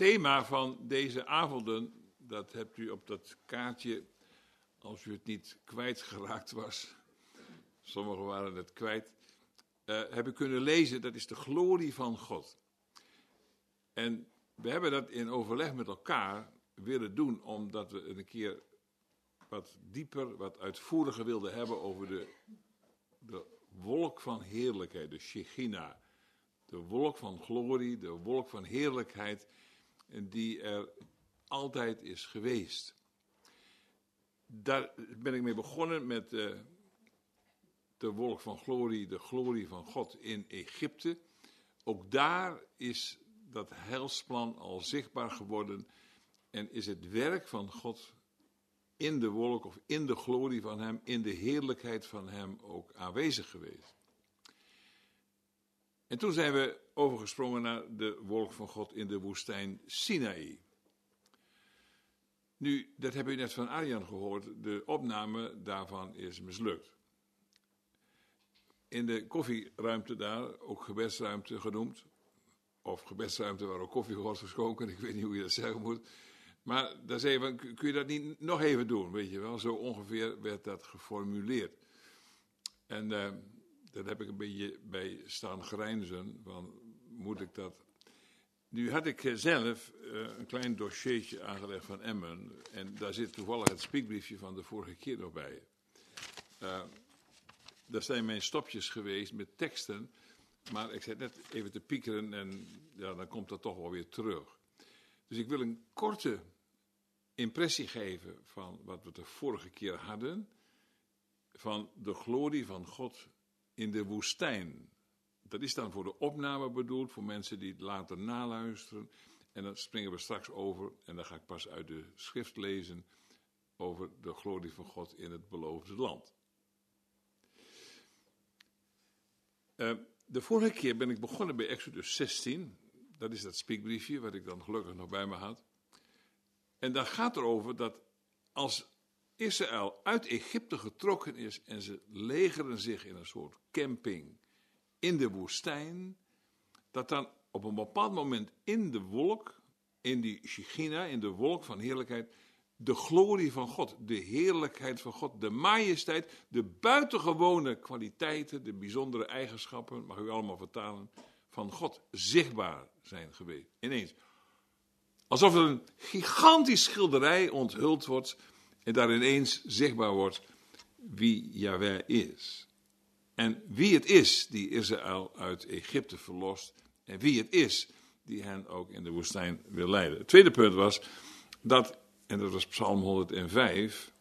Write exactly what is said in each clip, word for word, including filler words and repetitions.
thema van deze avonden, dat hebt u op dat kaartje, als u het niet kwijtgeraakt was, sommigen waren het kwijt, uh, hebben kunnen lezen, dat is de glorie van God. En we hebben dat in overleg met elkaar willen doen, omdat we een keer wat dieper, wat uitvoeriger wilden hebben over de, de wolk van heerlijkheid, de Shechina. De wolk van glorie, de wolk van heerlijkheid, die er altijd is geweest. Daar ben ik mee begonnen met uh, de wolk van glorie, de glorie van God in Egypte. Ook daar is dat heilsplan al zichtbaar geworden en is het werk van God in de wolk of in de glorie van hem, in de heerlijkheid van hem ook aanwezig geweest. En toen zijn we overgesprongen naar de wolk van God in de woestijn Sinaï. Nu, dat hebben u net van Arjan gehoord, de opname daarvan is mislukt. In de koffieruimte daar, ook gebedsruimte genoemd, of gebedsruimte waar ook koffie wordt geschonken, ik weet niet hoe je dat zeggen moet. Maar daar zei je, kun je dat niet nog even doen, weet je wel? Zo ongeveer werd dat geformuleerd. En uh, daar heb ik een beetje bij staan grijnzen, van moet ik dat... Nu had ik zelf uh, een klein dossiertje aangelegd van Emmen, en daar zit toevallig het spiekbriefje van de vorige keer nog bij. Uh, daar zijn mijn stopjes geweest met teksten, maar ik zit net even te piekeren en ja, dan komt dat toch wel weer terug. Dus ik wil een korte impressie geven van wat we de vorige keer hadden, van de glorie van God in de woestijn. Dat is dan voor de opname bedoeld, voor mensen die het later naluisteren. En dan springen we straks over, en dan ga ik pas uit de schrift lezen, over de glorie van God in het beloofde land. Uh, de vorige keer ben ik begonnen bij Exodus zestien. Dat is dat spiekbriefje, wat ik dan gelukkig nog bij me had. En daar gaat erover dat als Israël uit Egypte getrokken is en ze legeren zich in een soort camping in de woestijn, dat dan op een bepaald moment in de wolk, in die Shechina, in de wolk van heerlijkheid, de glorie van God, de heerlijkheid van God, de majesteit, de buitengewone kwaliteiten, de bijzondere eigenschappen, mag u allemaal vertalen, van God zichtbaar zijn geweest. Ineens. Alsof er een gigantisch schilderij onthuld wordt en daar ineens zichtbaar wordt wie Yahweh is. En wie het is die Israël uit Egypte verlost en wie het is die hen ook in de woestijn wil leiden. Het tweede punt was dat, en dat was Psalm honderdvijf,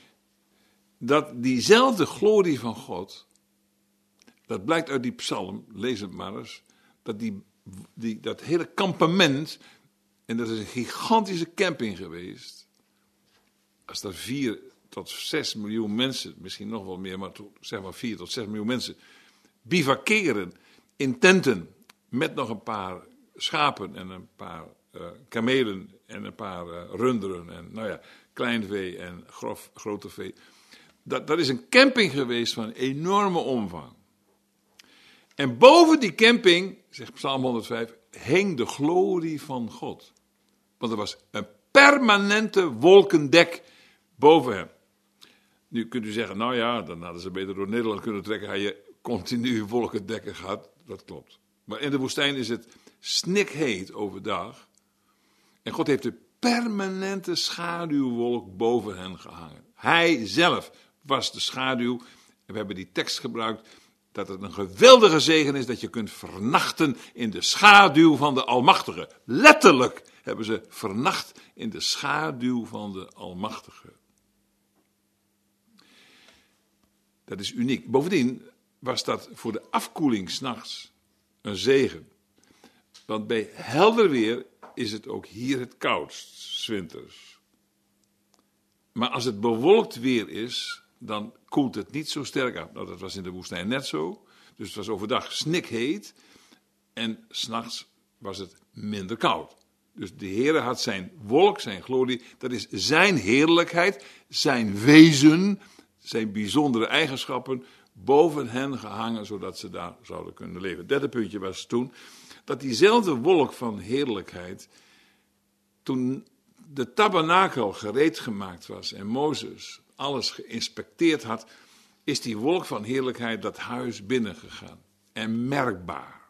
dat diezelfde glorie van God, dat blijkt uit die psalm, lees het maar eens, dat die, die, dat hele kampement, en dat is een gigantische camping geweest, als er vier tot zes miljoen mensen, misschien nog wel meer, maar zeg maar vier tot zes miljoen mensen, bivakeren in tenten met nog een paar schapen en een paar uh, kamelen en een paar uh, runderen en nou ja, klein vee en grof, grote vee. Dat, dat is een camping geweest van enorme omvang. En boven die camping, zegt Psalm honderdvijf, hing de glorie van God. Want er was een permanente wolkendek boven hem. Nu kunt u zeggen, nou ja, dan hadden ze beter door Nederland kunnen trekken. Had je continu wolkendekken gehad. Dat klopt. Maar in de woestijn is het snikheet overdag. En God heeft de permanente schaduwwolk boven hen gehangen. Hij zelf was de schaduw. En we hebben die tekst gebruikt dat het een geweldige zegen is dat je kunt vernachten in de schaduw van de Almachtige. Letterlijk hebben ze vernacht in de schaduw van de Almachtige. Dat is uniek. Bovendien was dat voor de afkoeling 's nachts een zegen. Want bij helder weer is het ook hier het koudst, 's winters. Maar als het bewolkt weer is, dan koelt het niet zo sterk af. Nou, dat was in de woestijn net zo. Dus het was overdag snikheet en 's nachts was het minder koud. Dus de Heere had zijn wolk, zijn glorie, dat is zijn heerlijkheid, zijn wezen, zijn bijzondere eigenschappen boven hen gehangen, zodat ze daar zouden kunnen leven. Het derde puntje was toen dat diezelfde wolk van heerlijkheid toen de tabernakel gereed gemaakt was en Mozes alles geïnspecteerd had, is die wolk van heerlijkheid dat huis binnengegaan. En merkbaar.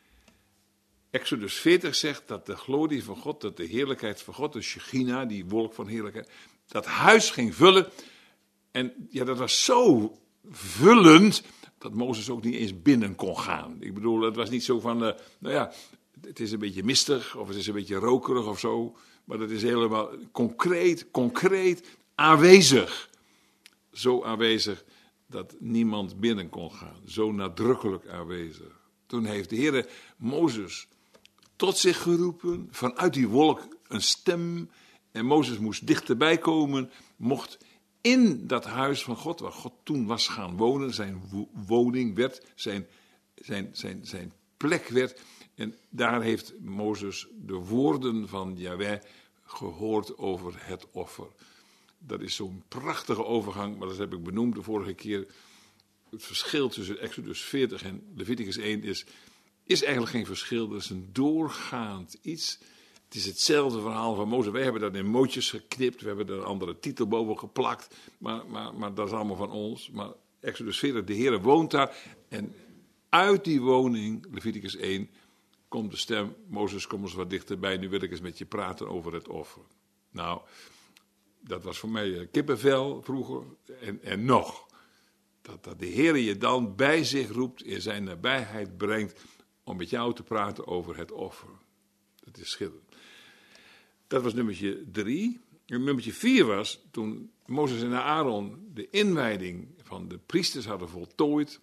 Exodus veertig zegt dat de glorie van God, dat de heerlijkheid van God, de Shechina, die wolk van heerlijkheid, dat huis ging vullen. En ja, dat was zo vullend dat Mozes ook niet eens binnen kon gaan. Ik bedoel, het was niet zo van, uh, nou ja, het is een beetje mistig of het is een beetje rokerig of zo. Maar dat is helemaal concreet, concreet aanwezig. Zo aanwezig dat niemand binnen kon gaan. Zo nadrukkelijk aanwezig. Toen heeft de Heere Mozes tot zich geroepen. Vanuit die wolk een stem. En Mozes moest dichterbij komen. Mocht in dat huis van God, waar God toen was gaan wonen. Zijn woning werd, zijn, zijn, zijn, zijn plek werd. En daar heeft Mozes de woorden van Jahweh gehoord over het offer. Dat is zo'n prachtige overgang, maar dat heb ik benoemd de vorige keer. Het verschil tussen Exodus veertig en Leviticus één is, is eigenlijk geen verschil. Dat is een doorgaand iets. Het is hetzelfde verhaal van Mozes. Wij hebben dat in mootjes geknipt. We hebben er een andere titel boven geplakt. Maar, maar, maar dat is allemaal van ons. Maar Exodus veertig, de Heere woont daar. En uit die woning, Leviticus één, komt de stem. Mozes, kom eens wat dichterbij. Nu wil ik eens met je praten over het offer. Nou, dat was voor mij kippenvel vroeger. En, en nog. Dat, dat de Heere je dan bij zich roept, in zijn nabijheid brengt, om met jou te praten over het offer. Dat is schitterend. Dat was nummertje drie. En nummertje vier was, toen Mozes en Aaron de inwijding van de priesters hadden voltooid.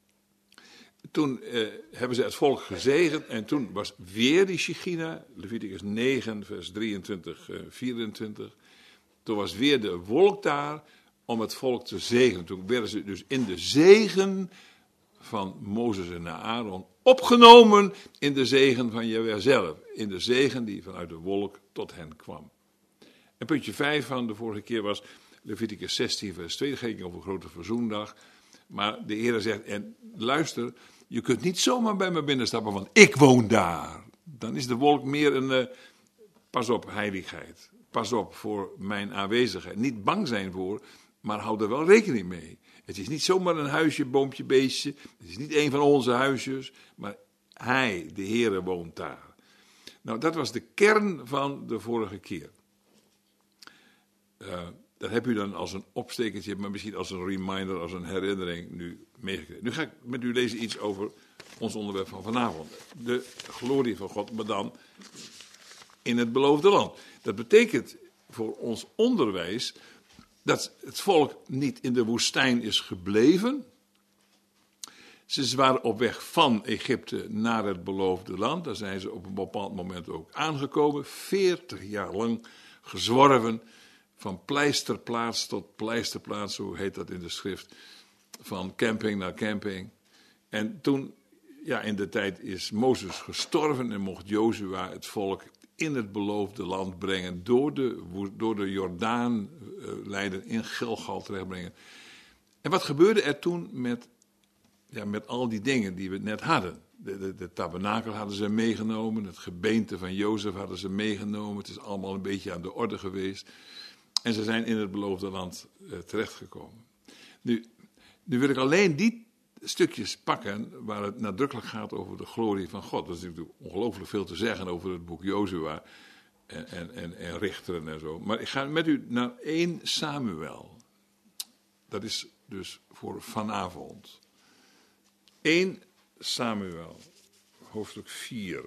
Toen eh, hebben ze het volk gezegend en toen was weer die Shechina, Leviticus negen, vers drieëntwintig, eh, vierentwintig. Toen was weer de wolk daar om het volk te zegenen. Toen werden ze dus in de zegen van Mozes en Aaron opgenomen in de zegen van Jahweh zelf. In de zegen die vanuit de wolk tot hen kwam. En puntje vijf van de vorige keer was Leviticus zestien, vers twee. Dat ging over Grote Verzoendag. Maar de Heer zegt, en luister, je kunt niet zomaar bij me binnenstappen, want ik woon daar. Dan is de wolk meer een, uh, pas op, heiligheid. Pas op voor mijn aanwezigheid. Niet bang zijn voor, maar hou er wel rekening mee. Het is niet zomaar een huisje, boompje, beestje. Het is niet een van onze huisjes, maar hij, de Heere, woont daar. Nou, dat was de kern van de vorige keer. Uh, dat heb u dan als een opstekertje, maar misschien als een reminder, als een herinnering nu meegekregen. Nu ga ik met u lezen iets over ons onderwerp van vanavond. De glorie van God, maar dan in het beloofde land. Dat betekent voor ons onderwijs dat het volk niet in de woestijn is gebleven. Ze waren op weg van Egypte naar het beloofde land. Daar zijn ze op een bepaald moment ook aangekomen. Veertig jaar lang gezworven. Van pleisterplaats tot pleisterplaats, zo heet dat in de schrift. Van camping naar camping. En toen, ja, in de tijd is Mozes gestorven en mocht Jozua het volk in het beloofde land brengen. Door de, door de Jordaan uh, leiden in Gilgal terechtbrengen. En wat gebeurde er toen met, ja, met al die dingen die we net hadden? De, de, de tabernakel hadden ze meegenomen. Het gebeente van Jozef hadden ze meegenomen. Het is allemaal een beetje aan de orde geweest. En ze zijn in het beloofde land uh, terechtgekomen. Nu, nu wil ik alleen die stukjes pakken waar het nadrukkelijk gaat over de glorie van God. Er is natuurlijk ongelooflijk veel te zeggen over het boek Jozua en, en, en, en Richteren en zo. Maar ik ga met u naar één Samuel. Dat is dus voor vanavond. één Samuel, hoofdstuk vier.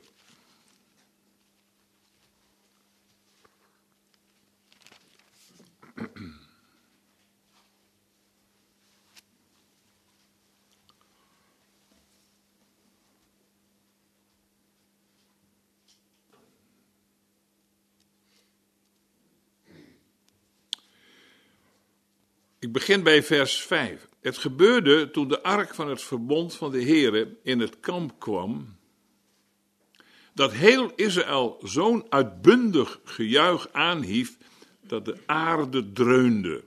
Ik begin bij vers vijf. Het gebeurde toen de ark van het verbond van de Heere in het kamp kwam, dat heel Israël zo'n uitbundig gejuich aanhief, dat de aarde dreunde.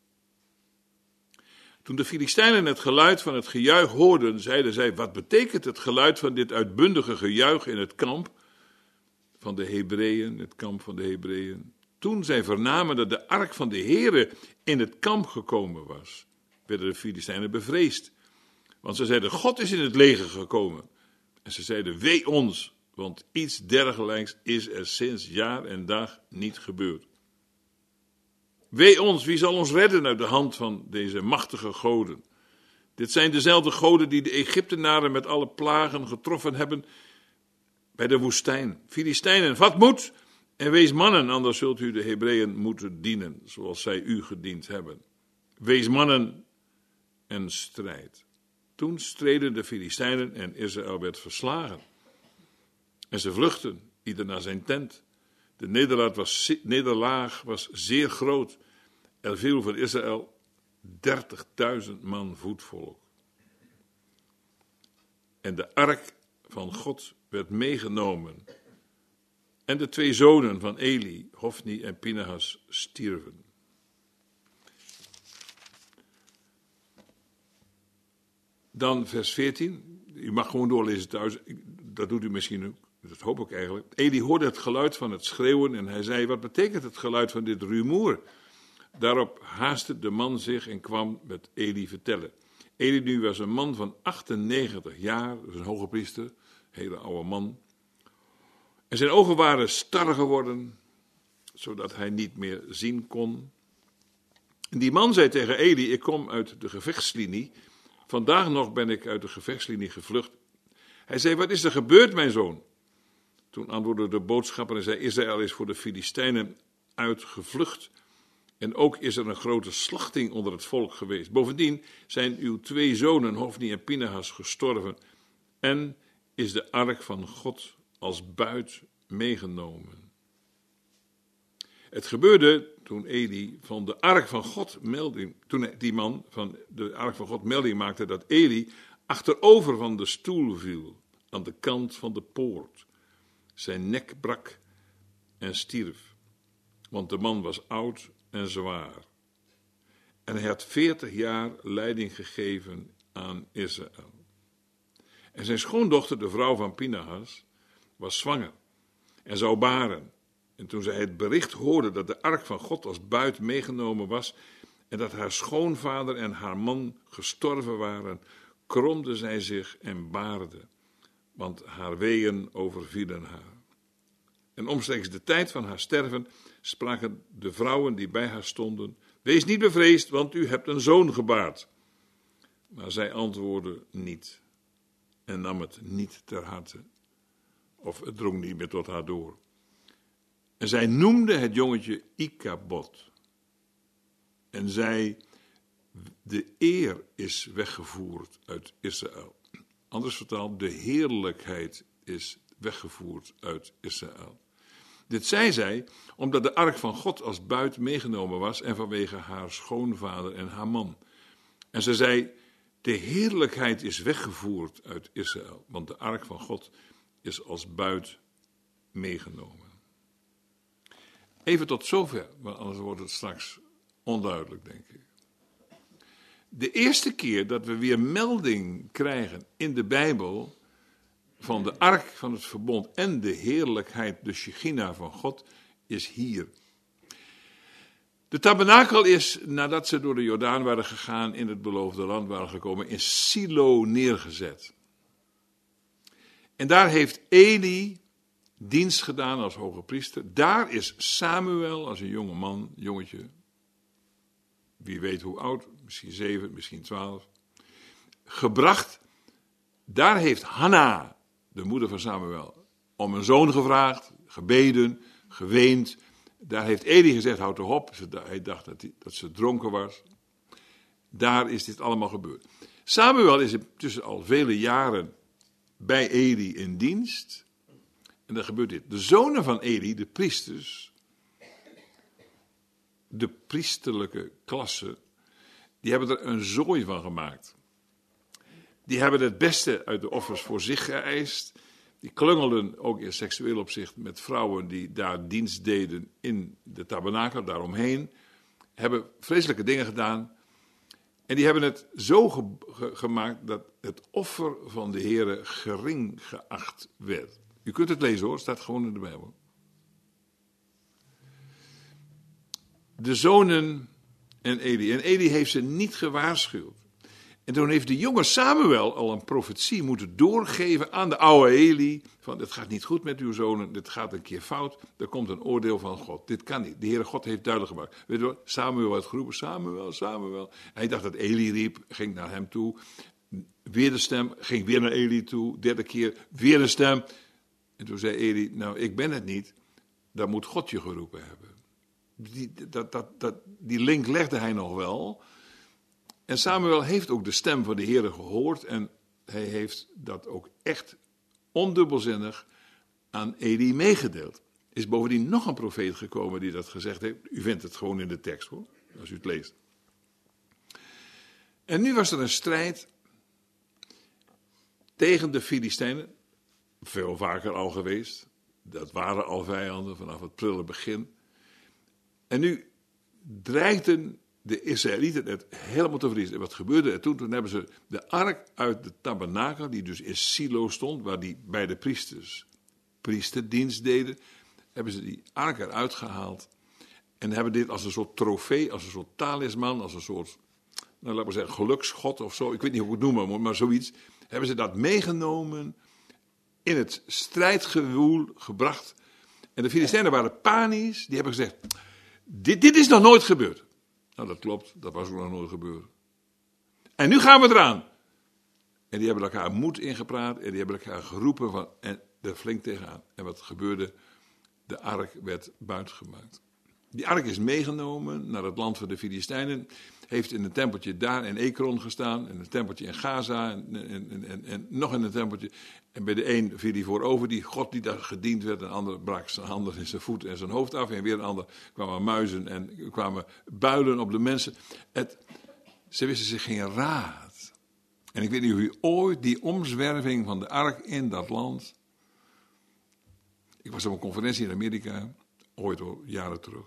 Toen de Filistijnen het geluid van het gejuich hoorden, zeiden zij, wat betekent het geluid van dit uitbundige gejuich in het kamp van de Hebreeën, het kamp van de Hebreeën. Toen zij vernamen dat de ark van de Heere in het kamp gekomen was, werden de Filistijnen bevreesd. Want ze zeiden, God is in het leger gekomen. En ze zeiden, wee ons, want iets dergelijks is er sinds jaar en dag niet gebeurd. Wee ons, wie zal ons redden uit de hand van deze machtige goden? Dit zijn dezelfde goden die de Egyptenaren met alle plagen getroffen hebben bij de woestijn. Filistijnen, vat moed en wees mannen, anders zult u de Hebreeën moeten dienen, zoals zij u gediend hebben. Wees mannen en strijd. Toen streden de Filistijnen en Israël werd verslagen. En ze vluchtten, ieder naar zijn tent. De nederlaag was, nederlaag was zeer groot. Er viel voor Israël dertigduizend man voetvolk. En de ark van God werd meegenomen. En de twee zonen van Eli, Hofni en Pinehas, stierven. Dan vers veertien. U mag gewoon doorlezen thuis. Dat doet u misschien ook. Dat hoop ik eigenlijk. Eli hoorde het geluid van het schreeuwen en hij zei, wat betekent het geluid van dit rumoer? Daarop haastte de man zich en kwam met Eli vertellen. Eli nu was een man van achtennegentig jaar, dus een hoge priester, een hele oude man. En zijn ogen waren star geworden, zodat hij niet meer zien kon. En die man zei tegen Eli, ik kom uit de gevechtslinie. Vandaag nog ben ik uit de gevechtslinie gevlucht. Hij zei, wat is er gebeurd, mijn zoon? Toen antwoordde de boodschapper en zei, Israël is voor de Filistijnen uitgevlucht. En ook is er een grote slachting onder het volk geweest. Bovendien zijn uw twee zonen, Hofni en Pinehas, gestorven. En is de ark van God als buit meegenomen. Het gebeurde toen Eli van de ark van God melding, toen die man van de ark van God melding maakte dat Eli achterover van de stoel viel, aan de kant van de poort. Zijn nek brak en stierf, want de man was oud en zwaar. En hij had veertig jaar leiding gegeven aan Israël. En zijn schoondochter, de vrouw van Pinehas, was zwanger en zou baren. En toen zij het bericht hoorde dat de ark van God als buit meegenomen was en dat haar schoonvader en haar man gestorven waren, kromde zij zich en baarde, want haar weeën overvielen haar. En omstreeks de tijd van haar sterven spraken de vrouwen die bij haar stonden, wees niet bevreesd, want u hebt een zoon gebaard. Maar zij antwoordde niet en nam het niet ter harte, of het drong niet meer tot haar door. En zij noemde het jongetje Ikabod. En zei, de eer is weggevoerd uit Israël. Anders vertaald, de heerlijkheid is weggevoerd uit Israël. Dit zei zij, omdat de ark van God als buit meegenomen was en vanwege haar schoonvader en haar man. En ze zei, de heerlijkheid is weggevoerd uit Israël, want de ark van God is als buit meegenomen. Even tot zover, want anders wordt het straks onduidelijk, denk ik. De eerste keer dat we weer melding krijgen in de Bijbel van de ark van het verbond en de heerlijkheid, de Shechina van God, is hier. De tabernakel is, nadat ze door de Jordaan waren gegaan, in het beloofde land waren gekomen, in Silo neergezet. En daar heeft Eli dienst gedaan als hoge priester. Daar is Samuel als een jonge man, jongetje, wie weet hoe oud, misschien zeven, misschien twaalf, gebracht. Daar heeft Hanna, de moeder van Samuel, om een zoon gevraagd, gebeden, geweend. Daar heeft Eli gezegd, houd toch op. Hij dacht dat, hij, dat ze dronken was. Daar is dit allemaal gebeurd. Samuel is intussen al vele jaren bij Eli in dienst. En dan gebeurt dit. De zonen van Eli, de priesters, de priesterlijke klasse, die hebben er een zooi van gemaakt. Die hebben het beste uit de offers voor zich geëist. Die klungelden ook in seksueel opzicht met vrouwen die daar dienst deden in de tabernakel, daaromheen. Hebben vreselijke dingen gedaan. En die hebben het zo ge- ge- gemaakt dat het offer van de Heere gering geacht werd. U kunt het lezen hoor, het staat gewoon in de Bijbel. De zonen en Eli. En Eli heeft ze niet gewaarschuwd. En toen heeft de jonge Samuel al een profetie moeten doorgeven aan de oude Eli. Van, het gaat niet goed met uw zonen, dit gaat een keer fout. Er komt een oordeel van God. Dit kan niet. De Heere God heeft duidelijk gemaakt. Weet je wel, Samuel had geroepen, Samuel, Samuel. Hij dacht dat Eli riep, ging naar hem toe. Weer de stem, ging weer naar Eli toe. Derde keer, weer de stem. En toen zei Eli, nou ik ben het niet. Dan moet God je geroepen hebben. Die, dat, dat, dat, die link legde hij nog wel. En Samuel heeft ook de stem van de Heere gehoord. En hij heeft dat ook echt ondubbelzinnig aan Eli meegedeeld. Er is bovendien nog een profeet gekomen die dat gezegd heeft. U vindt het gewoon in de tekst hoor, als u het leest. En nu was er een strijd tegen de Filistijnen. Veel vaker al geweest. Dat waren al vijanden vanaf het prille begin. En nu dreigden de Israëlieten het helemaal te verliezen. En wat gebeurde er toen? Toen hebben ze de ark uit de tabernakel, die dus in Silo stond, waar die bij de priesters priesterdienst deden, hebben ze die ark eruit gehaald. En hebben dit als een soort trofee, als een soort talisman, als een soort, nou laten we zeggen, geluksgod of zo. Ik weet niet hoe ik het noemen moet, maar zoiets. Hebben ze dat meegenomen, in het strijdgewoel gebracht. En de Filistijnen waren panisch. Die hebben gezegd, dit, dit is nog nooit gebeurd. Nou, dat klopt, dat was ook nog nooit gebeurd. En nu gaan we eraan. En die hebben elkaar moed ingepraat en die hebben elkaar geroepen van, en er flink tegenaan. En wat gebeurde? De ark werd buitgemaakt. Die ark is meegenomen naar het land van de Filistijnen. Heeft in een tempeltje daar in Ekron gestaan. In een tempeltje in Gaza. En, en, en, en nog in een tempeltje. En bij de een viel hij voorover. Die god die daar gediend werd. Een ander brak zijn handen in zijn voet en zijn hoofd af. En weer een ander kwamen muizen en kwamen builen op de mensen. Het, ze wisten zich geen raad. En ik weet niet of u ooit die omzwerving van de ark in dat land. Ik was op een conferentie in Amerika. Ooit al, jaren terug.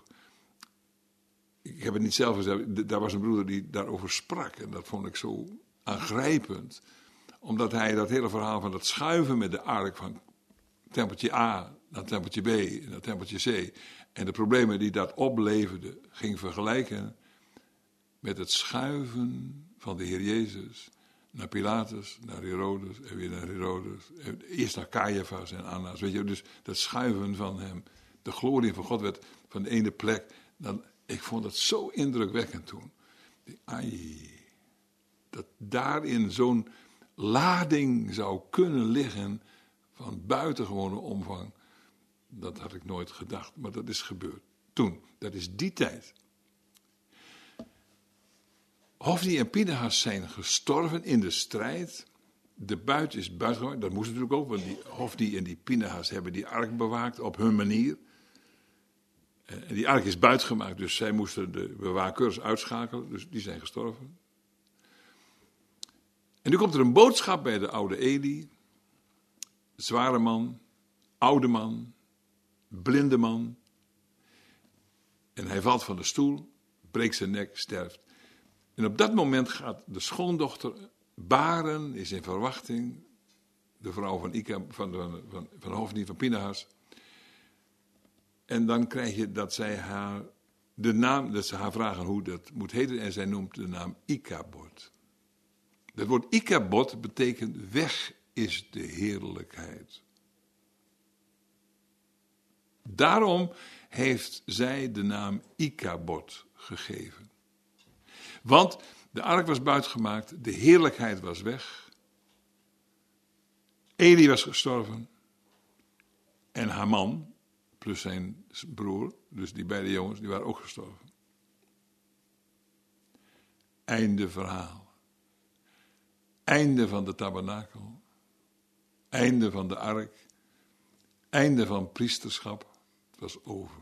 Ik heb het niet zelf gezegd, daar was een broeder die daarover sprak. En dat vond ik zo aangrijpend. Omdat hij dat hele verhaal van dat schuiven met de ark van tempeltje A naar tempeltje B naar tempeltje C. En de problemen die dat opleverde, ging vergelijken met het schuiven van de Heer Jezus naar Pilatus, naar Herodes en weer naar Herodes. Eerst naar Caiaphas en Annas. Weet je, dus dat schuiven van hem. De glorie van God werd van de ene plek. Dan, ik vond het zo indrukwekkend toen. Ai, dat daarin zo'n lading zou kunnen liggen van buitengewone omvang. Dat had ik nooit gedacht, maar dat is gebeurd. Toen, dat is die tijd. Hofni en Pinehas zijn gestorven in de strijd. De buit is buitengemaakt, dat moest natuurlijk ook, want die Hofni en die Pinehas hebben die ark bewaakt op hun manier. En die ark is buitgemaakt, dus zij moesten de bewakers uitschakelen, dus die zijn gestorven. En nu komt er een boodschap bij de oude Eli. Zware man, oude man, blinde man. En hij valt van de stoel, breekt zijn nek, sterft. En op dat moment gaat de schoondochter baren, is in verwachting. De vrouw van, Ika, van, van, van, van Hofni, van Pinehas. En dan krijg je dat zij haar de naam, dat ze haar vragen hoe dat moet heten. En zij noemt de naam Ikabod. Dat woord Ikabod betekent weg is de heerlijkheid. Daarom heeft zij de naam Ikabod gegeven. Want de ark was buitgemaakt, de heerlijkheid was weg. Eli was gestorven. En haar man, plus zijn broer, dus die beide jongens, die waren ook gestorven. Einde verhaal. Einde van de tabernakel. Einde van de ark. Einde van priesterschap. Het was over.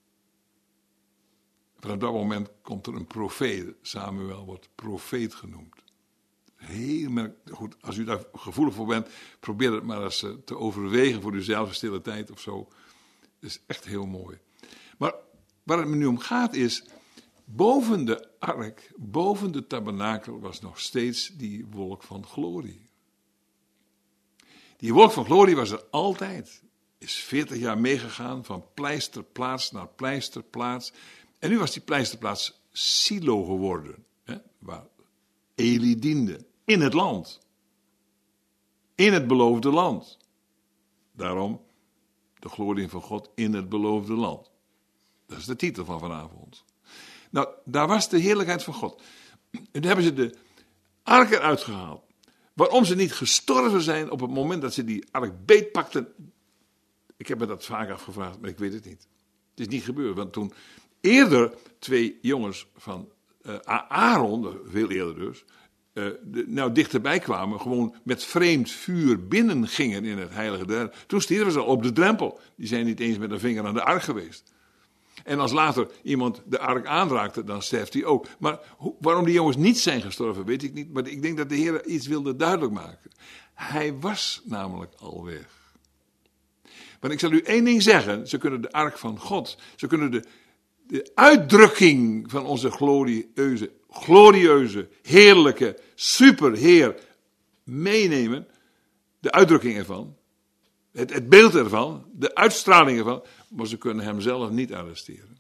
Vanaf dat moment komt er een profeet. Samuel wordt profeet genoemd. Heel goed, als u daar gevoelig voor bent, probeer het maar eens te overwegen voor uzelf in stille tijd of zo. Dat is echt heel mooi. Maar waar het me nu om gaat is, boven de ark, boven de tabernakel was nog steeds die wolk van glorie. Die wolk van glorie was er altijd. Is veertig jaar meegegaan van pleisterplaats naar pleisterplaats. En nu was die pleisterplaats Silo geworden. Hè, waar Eli diende. In het land. In het beloofde land. Daarom de glorie van God in het beloofde land. Dat is de titel van vanavond. Nou, daar was de heerlijkheid van God. En toen hebben ze de ark eruit gehaald. Waarom ze niet gestorven zijn op het moment dat ze die ark beetpakten. Ik heb me dat vaak afgevraagd, maar ik weet het niet. Het is niet gebeurd, want toen eerder twee jongens van uh, Aaron, veel eerder dus, uh, de, nou dichterbij kwamen, gewoon met vreemd vuur binnen gingen in het heilige der. Toen stierven ze al op de drempel. Die zijn niet eens met een vinger aan de ark geweest. En als later iemand de ark aanraakte, dan sterft hij ook. Maar ho- waarom die jongens niet zijn gestorven, weet ik niet. Maar ik denk dat de Heer iets wilde duidelijk maken. Hij was namelijk al weg. Want ik zal u één ding zeggen. Ze kunnen de ark van God, ze kunnen de, de uitdrukking van onze glorieuze, glorieuze, heerlijke, superheer meenemen. De uitdrukking ervan. Het, het beeld ervan, de uitstraling ervan, maar ze kunnen hem zelf niet arresteren.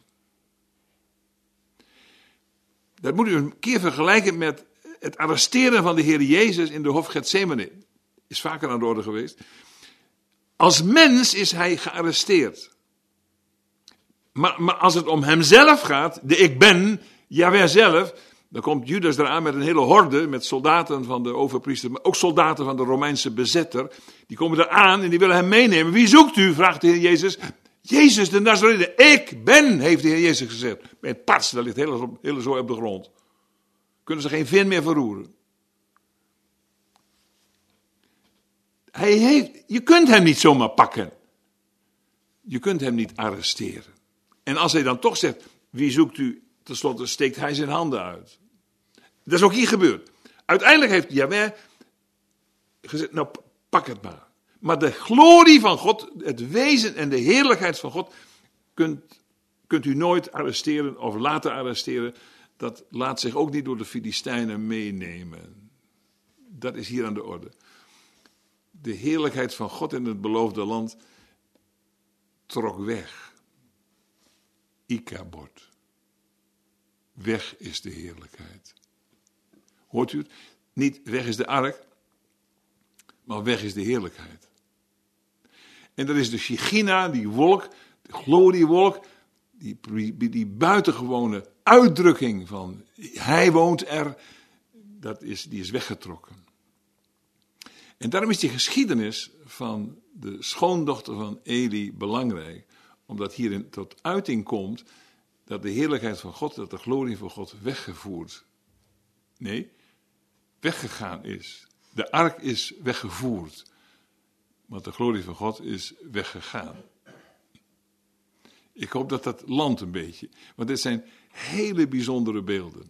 Dat moet u een keer vergelijken met het arresteren van de Heer Jezus in de Hof Getsemane. Is vaker aan de orde geweest. Als mens is hij gearresteerd. Maar, maar als het om hemzelf gaat, de ik ben, Jahweh zelf, dan komt Judas eraan met een hele horde, met soldaten van de overpriester, maar ook soldaten van de Romeinse bezetter. Die komen eraan en die willen hem meenemen. Wie zoekt u? Vraagt de Heer Jezus. Jezus de Nazarener. Ik ben, heeft de Heer Jezus gezegd. Bij het pats, daar ligt de hele, hele zooi op de grond. Kunnen ze geen vin meer verroeren. Hij heeft, je kunt hem niet zomaar pakken. Je kunt hem niet arresteren. En als hij dan toch zegt, wie zoekt u? Ten slotte steekt hij zijn handen uit. Dat is ook hier gebeurd. Uiteindelijk heeft Jahweh gezegd, nou pak het maar. Maar de glorie van God, het wezen en de heerlijkheid van God, kunt, kunt u nooit arresteren of laten arresteren. Dat laat zich ook niet door de Filistijnen meenemen. Dat is hier aan de orde. De heerlijkheid van God in het beloofde land trok weg. Ikabod. Weg is de heerlijkheid. Hoort u het? Niet weg is de ark, maar weg is de heerlijkheid. En dat is de Shechina, die wolk, de gloriewolk, die, die, die buitengewone uitdrukking van hij woont er, dat is, die is weggetrokken. En daarom is die geschiedenis van de schoondochter van Eli belangrijk, omdat hierin tot uiting komt dat de heerlijkheid van God, dat de glorie van God weggevoerd, nee, weggegaan is. De ark is weggevoerd, maar de glorie van God is weggegaan. Ik hoop dat dat landt een beetje, want dit zijn hele bijzondere beelden.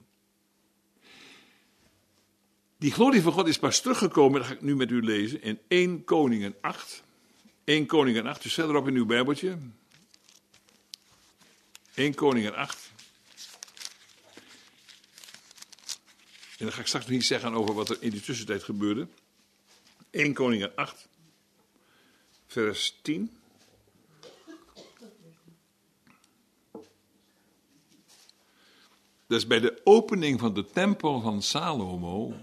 Die glorie van God is pas teruggekomen, dat ga ik nu met u lezen, in Eerste Koningen acht. Eerste Koningen acht, dus verderop in uw Bijbeltje. Eerste Koningen acht. En dan ga ik straks nog iets zeggen over wat er in die tussentijd gebeurde. Eerste Koningen acht, vers tien. Dat is bij de opening van de tempel van Salomo,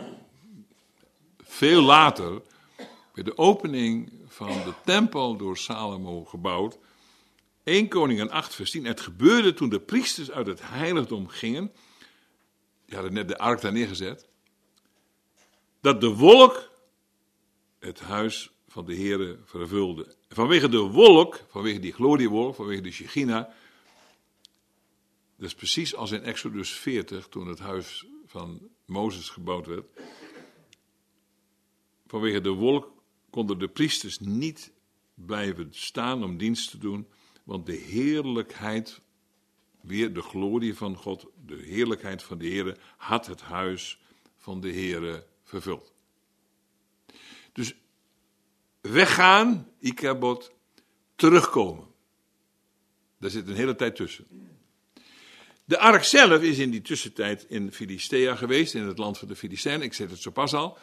veel later, bij de opening van de tempel door Salomo gebouwd, Eerste Koningen acht, vers tien. Het gebeurde toen de priesters uit het heiligdom gingen, die hadden net de ark daar neergezet, dat de wolk het huis van de Heere vervulde. Vanwege de wolk, vanwege die gloriewolk, vanwege de Shechina, dat is precies als in Exodus veertig, toen het huis van Mozes gebouwd werd. Vanwege de wolk konden de priesters niet blijven staan om dienst te doen, want de heerlijkheid, weer de glorie van God, de heerlijkheid van de Heere, had het huis van de Heere vervuld. Dus weggaan, Ikabod, terugkomen. Daar zit een hele tijd tussen. De ark zelf is in die tussentijd in Filistea geweest, in het land van de Filistijnen. Ik zei het zo pas al.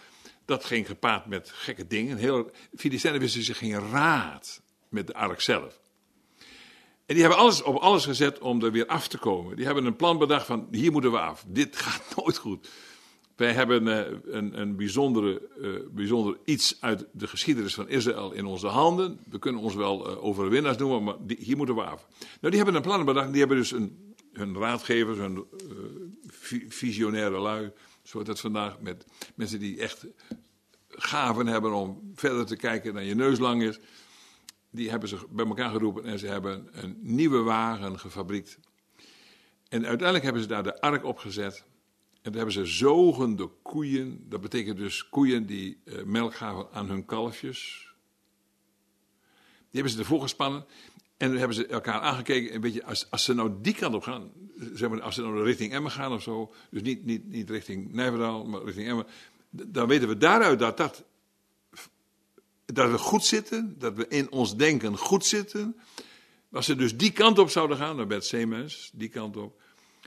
dat ging gepaard met gekke dingen. Heel, Filistijnen wisten zich geen raad met de ark zelf. En die hebben alles op alles gezet om er weer af te komen. Die hebben een plan bedacht van, hier moeten we af. Dit gaat nooit goed. Wij hebben uh, een, een bijzondere, uh, bijzonder iets uit de geschiedenis van Israël in onze handen. We kunnen ons wel uh, overwinnaars noemen, maar die, hier moeten we af. Nou, die hebben een plan bedacht. Die hebben dus een, hun raadgevers, hun uh, visionaire lui, zoals dat vandaag, met mensen die echt gaven hebben om verder te kijken dan je neus lang is. Die hebben ze bij elkaar geroepen en ze hebben een nieuwe wagen gefabriekt. En uiteindelijk hebben ze daar de ark op gezet. En daar hebben ze zogende koeien. Dat betekent dus koeien die uh, melk gaven aan hun kalfjes. Die hebben ze ervoor gespannen. En dan hebben ze elkaar aangekeken. En weet je, als, als ze nou die kant op gaan. Zeg maar, als ze nou richting Emmen gaan of zo. Dus niet, niet, niet richting Nijverdal, maar richting Emmen. Dan weten we daaruit dat dat... Dat we goed zitten, dat we in ons denken goed zitten. Als ze dus die kant op zouden gaan, naar Beth-Semes, die kant op.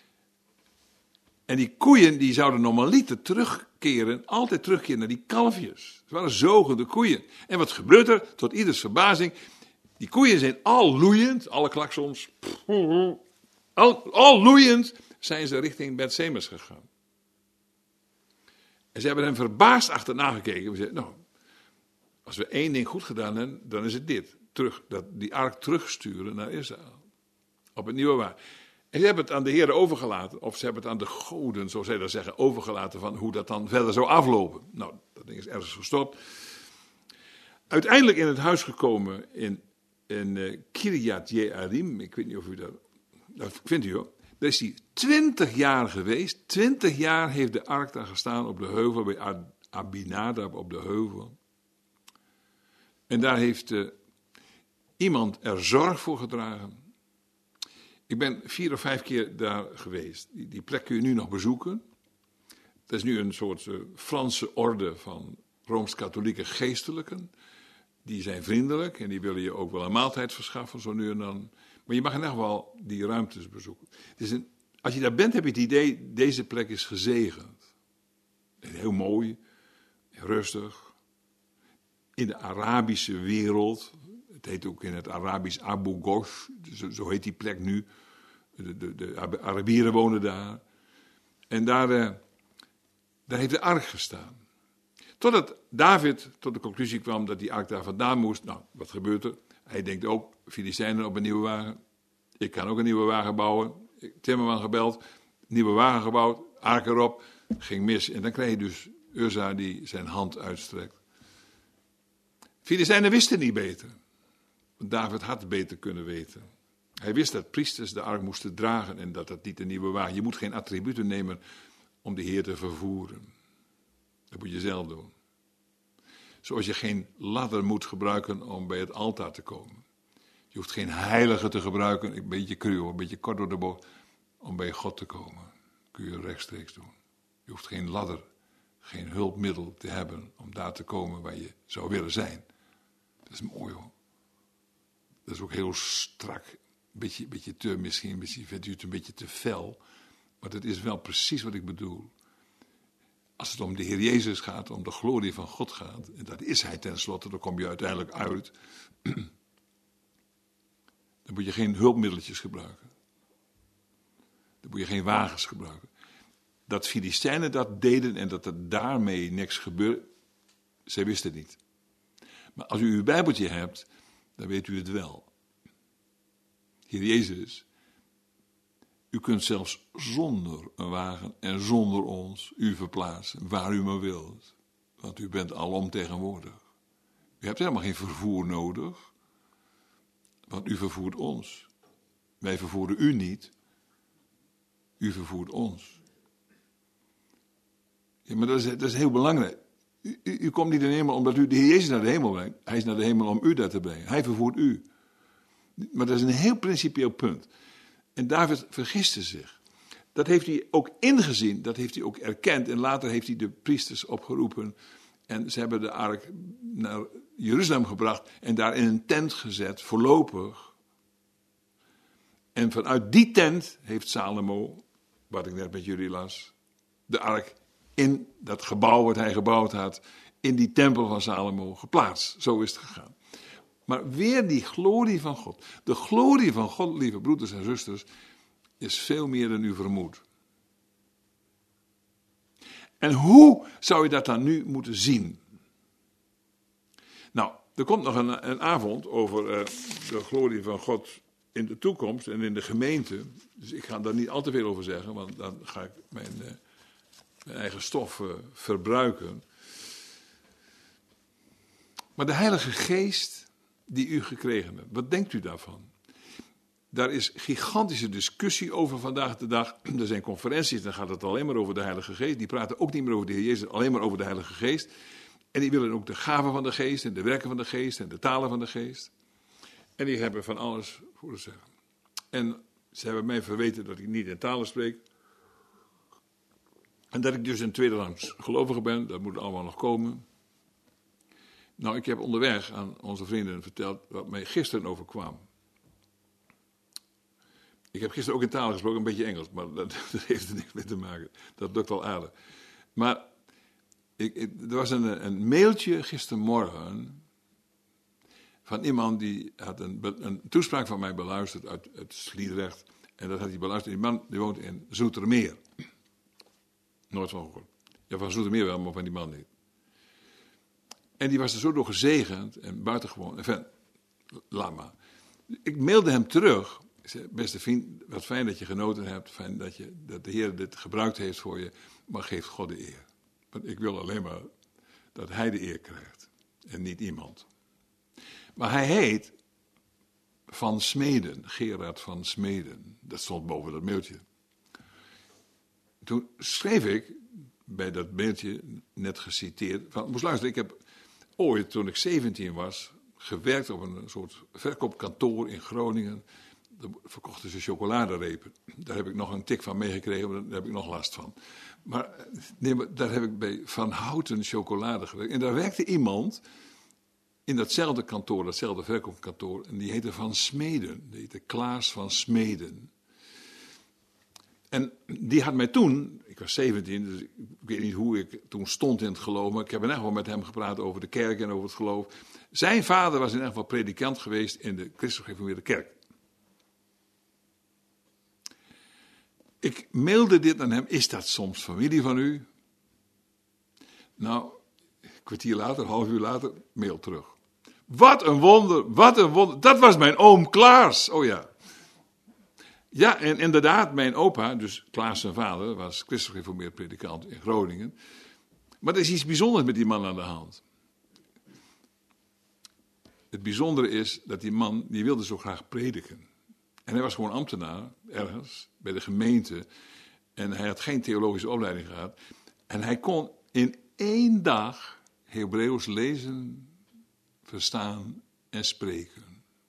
En die koeien, die zouden normaliter terugkeren, altijd terugkeren naar die kalfjes. Het waren zogende koeien. En wat gebeurt er? Tot ieders verbazing. Die koeien zijn al loeiend, alle klaksons. Al, al loeiend zijn ze richting Beth-Semes gegaan. En ze hebben hem verbaasd achterna gekeken. We zeiden, nou... Als we één ding goed gedaan hebben, dan is het dit. Terug, dat die ark terugsturen naar Israël. Op het nieuwe waar. En ze hebben het aan de Heer overgelaten. Of ze hebben het aan de goden, zoals zij dat zeggen, overgelaten. Van hoe dat dan verder zou aflopen. Nou, dat ding is ergens gestopt. Uiteindelijk in het huis gekomen in, in uh, Kiryat Jearim. Ik weet niet of u dat... Dat vindt u hoor. Daar is hij twintig jaar geweest. Twintig jaar heeft de ark daar gestaan op de heuvel. Bij Abinadab op de heuvel. En daar heeft uh, iemand er zorg voor gedragen. Ik ben vier of vijf keer daar geweest. Die, die plek kun je nu nog bezoeken. Het is nu een soort uh, Franse orde van Rooms-Katholieke geestelijken. Die zijn vriendelijk en die willen je ook wel een maaltijd verschaffen, zo nu en dan. Maar je mag in ieder geval die ruimtes bezoeken. Het is een, als je daar bent, heb je het idee, deze plek is gezegend. Heel mooi, rustig. In de Arabische wereld, het heet ook in het Arabisch Abu Ghosh, zo, zo heet die plek nu. De, de, de Arabieren wonen daar. En daar, uh, daar heeft de ark gestaan. Totdat David tot de conclusie kwam dat die ark daar vandaan moest. Nou, wat gebeurt er? Hij denkt ook, Filistijnen op een nieuwe wagen. Ik kan ook een nieuwe wagen bouwen. Timmerman gebeld, nieuwe wagen gebouwd, ark erop, ging mis. En dan krijg je dus Uzza die zijn hand uitstrekt. Filistijnen wisten niet beter. David had beter kunnen weten. Hij wist dat priesters de ark moesten dragen en dat dat niet een nieuwe wagen. Je moet geen attributen nemen om de Heer te vervoeren. Dat moet je zelf doen. Zoals je geen ladder moet gebruiken om bij het altaar te komen. Je hoeft geen heilige te gebruiken, een beetje cru, een beetje kort door de bocht, om bij God te komen. Kun je rechtstreeks doen. Je hoeft geen ladder, geen hulpmiddel te hebben om daar te komen waar je zou willen zijn. Dat is mooi hoor. Dat is ook heel strak. Een beetje, beetje te, misschien, misschien vindt u het een beetje te fel. Maar dat is wel precies wat ik bedoel. Als het om de Heer Jezus gaat, om de glorie van God gaat. En dat is hij tenslotte, daar kom je uiteindelijk uit. Dan moet je geen hulpmiddeltjes gebruiken. Dan moet je geen wagens gebruiken. Dat Filistijnen dat deden en dat er daarmee niks gebeurde, zij wisten het niet. Maar als u uw Bijbeltje hebt, dan weet u het wel. Heer Jezus, u kunt zelfs zonder een wagen en zonder ons u verplaatsen, waar u maar wilt. Want u bent alomtegenwoordig. U hebt helemaal geen vervoer nodig, want u vervoert ons. Wij vervoeren u niet, u vervoert ons. Ja, maar dat is, dat is heel belangrijk. U, u, u komt niet in de hemel omdat u de Heer Jezus naar de hemel brengt. Hij is naar de hemel om u daar te brengen. Hij vervoert u. Maar dat is een heel principieel punt. En David vergiste zich. Dat heeft hij ook ingezien, dat heeft hij ook erkend. En later heeft hij de priesters opgeroepen. En ze hebben de ark naar Jeruzalem gebracht en daar in een tent gezet, voorlopig. En vanuit die tent heeft Salomo, wat ik net met jullie las, de ark in dat gebouw wat hij gebouwd had, in die tempel van Salomo geplaatst. Zo is het gegaan. Maar weer die glorie van God. De glorie van God, lieve broeders en zusters, is veel meer dan u vermoedt. En hoe zou je dat dan nu moeten zien? Nou, er komt nog een, een avond over uh, de glorie van God in de toekomst en in de gemeente. Dus ik ga daar niet al te veel over zeggen, want dan ga ik mijn, uh, mijn eigen stof uh, verbruiken. Maar de Heilige Geest die u gekregen hebt, wat denkt u daarvan? Daar is gigantische discussie over vandaag de dag. Er zijn conferenties, dan gaat het alleen maar over de Heilige Geest. Die praten ook niet meer over de Heer Jezus, alleen maar over de Heilige Geest. En die willen ook de gaven van de Geest en de werken van de Geest en de talen van de Geest. En die hebben van alles voor te zeggen. En ze hebben mij verweten dat ik niet in talen spreek. En dat ik dus een tweederangs gelovige ben, dat moet allemaal nog komen. Nou, ik heb onderweg aan onze vrienden verteld wat mij gisteren overkwam. Ik heb gisteren ook in talen gesproken, een beetje Engels, maar dat, dat heeft er niks mee te maken. Dat lukt wel aardig. Maar ik, ik, er was een, een mailtje gistermorgen van iemand die had een, een toespraak van mij beluisterd uit het Sliedrecht. En dat had hij beluisterd. Die man die woont in Zoetermeer. Nooit van gehoord. Ja, van Zoetermeer wel, maar van die man niet. En die was er zo door gezegend en buitengewoon. Enfin, laat maar. Ik mailde hem terug. Ik zei, beste vriend, wat fijn dat je genoten hebt. Fijn dat, je, dat de Heer dit gebruikt heeft voor je. Maar geef God de eer. Want ik wil alleen maar dat hij de eer krijgt. En niet iemand. Maar hij heet Van Smeden. Gerard van Smeden. Dat stond boven dat mailtje. Toen schreef ik, bij dat mailtje net geciteerd. Van, moest luisteren, ik heb ooit, toen ik zeventien was, gewerkt op een soort verkoopkantoor in Groningen. Daar verkochten ze chocoladerepen. Daar heb ik nog een tik van meegekregen, maar daar heb ik nog last van. Maar, nee, maar daar heb ik bij Van Houten chocolade gewerkt. En daar werkte iemand in datzelfde kantoor, datzelfde verkoopkantoor. En die heette Van Smeden. Die heette Klaas van Smeden. En die had mij toen, ik was zeventien, dus ik weet niet hoe ik toen stond in het geloof, maar ik heb in ieder geval met hem gepraat over de kerk en over het geloof. Zijn vader was in ieder geval predikant geweest in de Christelijk Gereformeerde Kerk. Ik mailde dit aan hem, is dat soms familie van u? Nou, een kwartier later, een half uur later, mail terug. Wat een wonder, wat een wonder, dat was mijn oom Klaas, oh ja. Ja, en inderdaad, mijn opa, dus Klaas zijn vader, was christelijk gereformeerd predikant in Groningen. Maar er is iets bijzonders met die man aan de hand. Het bijzondere is dat die man, die wilde zo graag prediken. En hij was gewoon ambtenaar, ergens, bij de gemeente. En hij had geen theologische opleiding gehad. En hij kon in één dag Hebreeuws lezen, verstaan en spreken.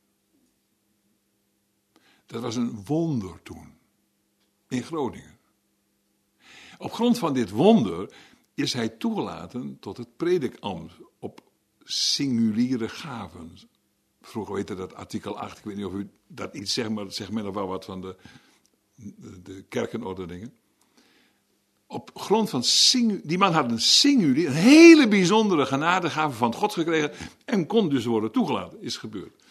Dat was een wonder toen, in Groningen. Op grond van dit wonder is hij toegelaten tot het predikambt op singuliere gaven. Vroeger heette dat artikel acht, ik weet niet of u dat iets zegt, maar dat zegt mij nog wel wat van de, de, de kerkenordeningen. Op grond van, singu, die man had een singulier, een hele bijzondere genadegave van God gekregen en kon dus worden toegelaten, is gebeurd.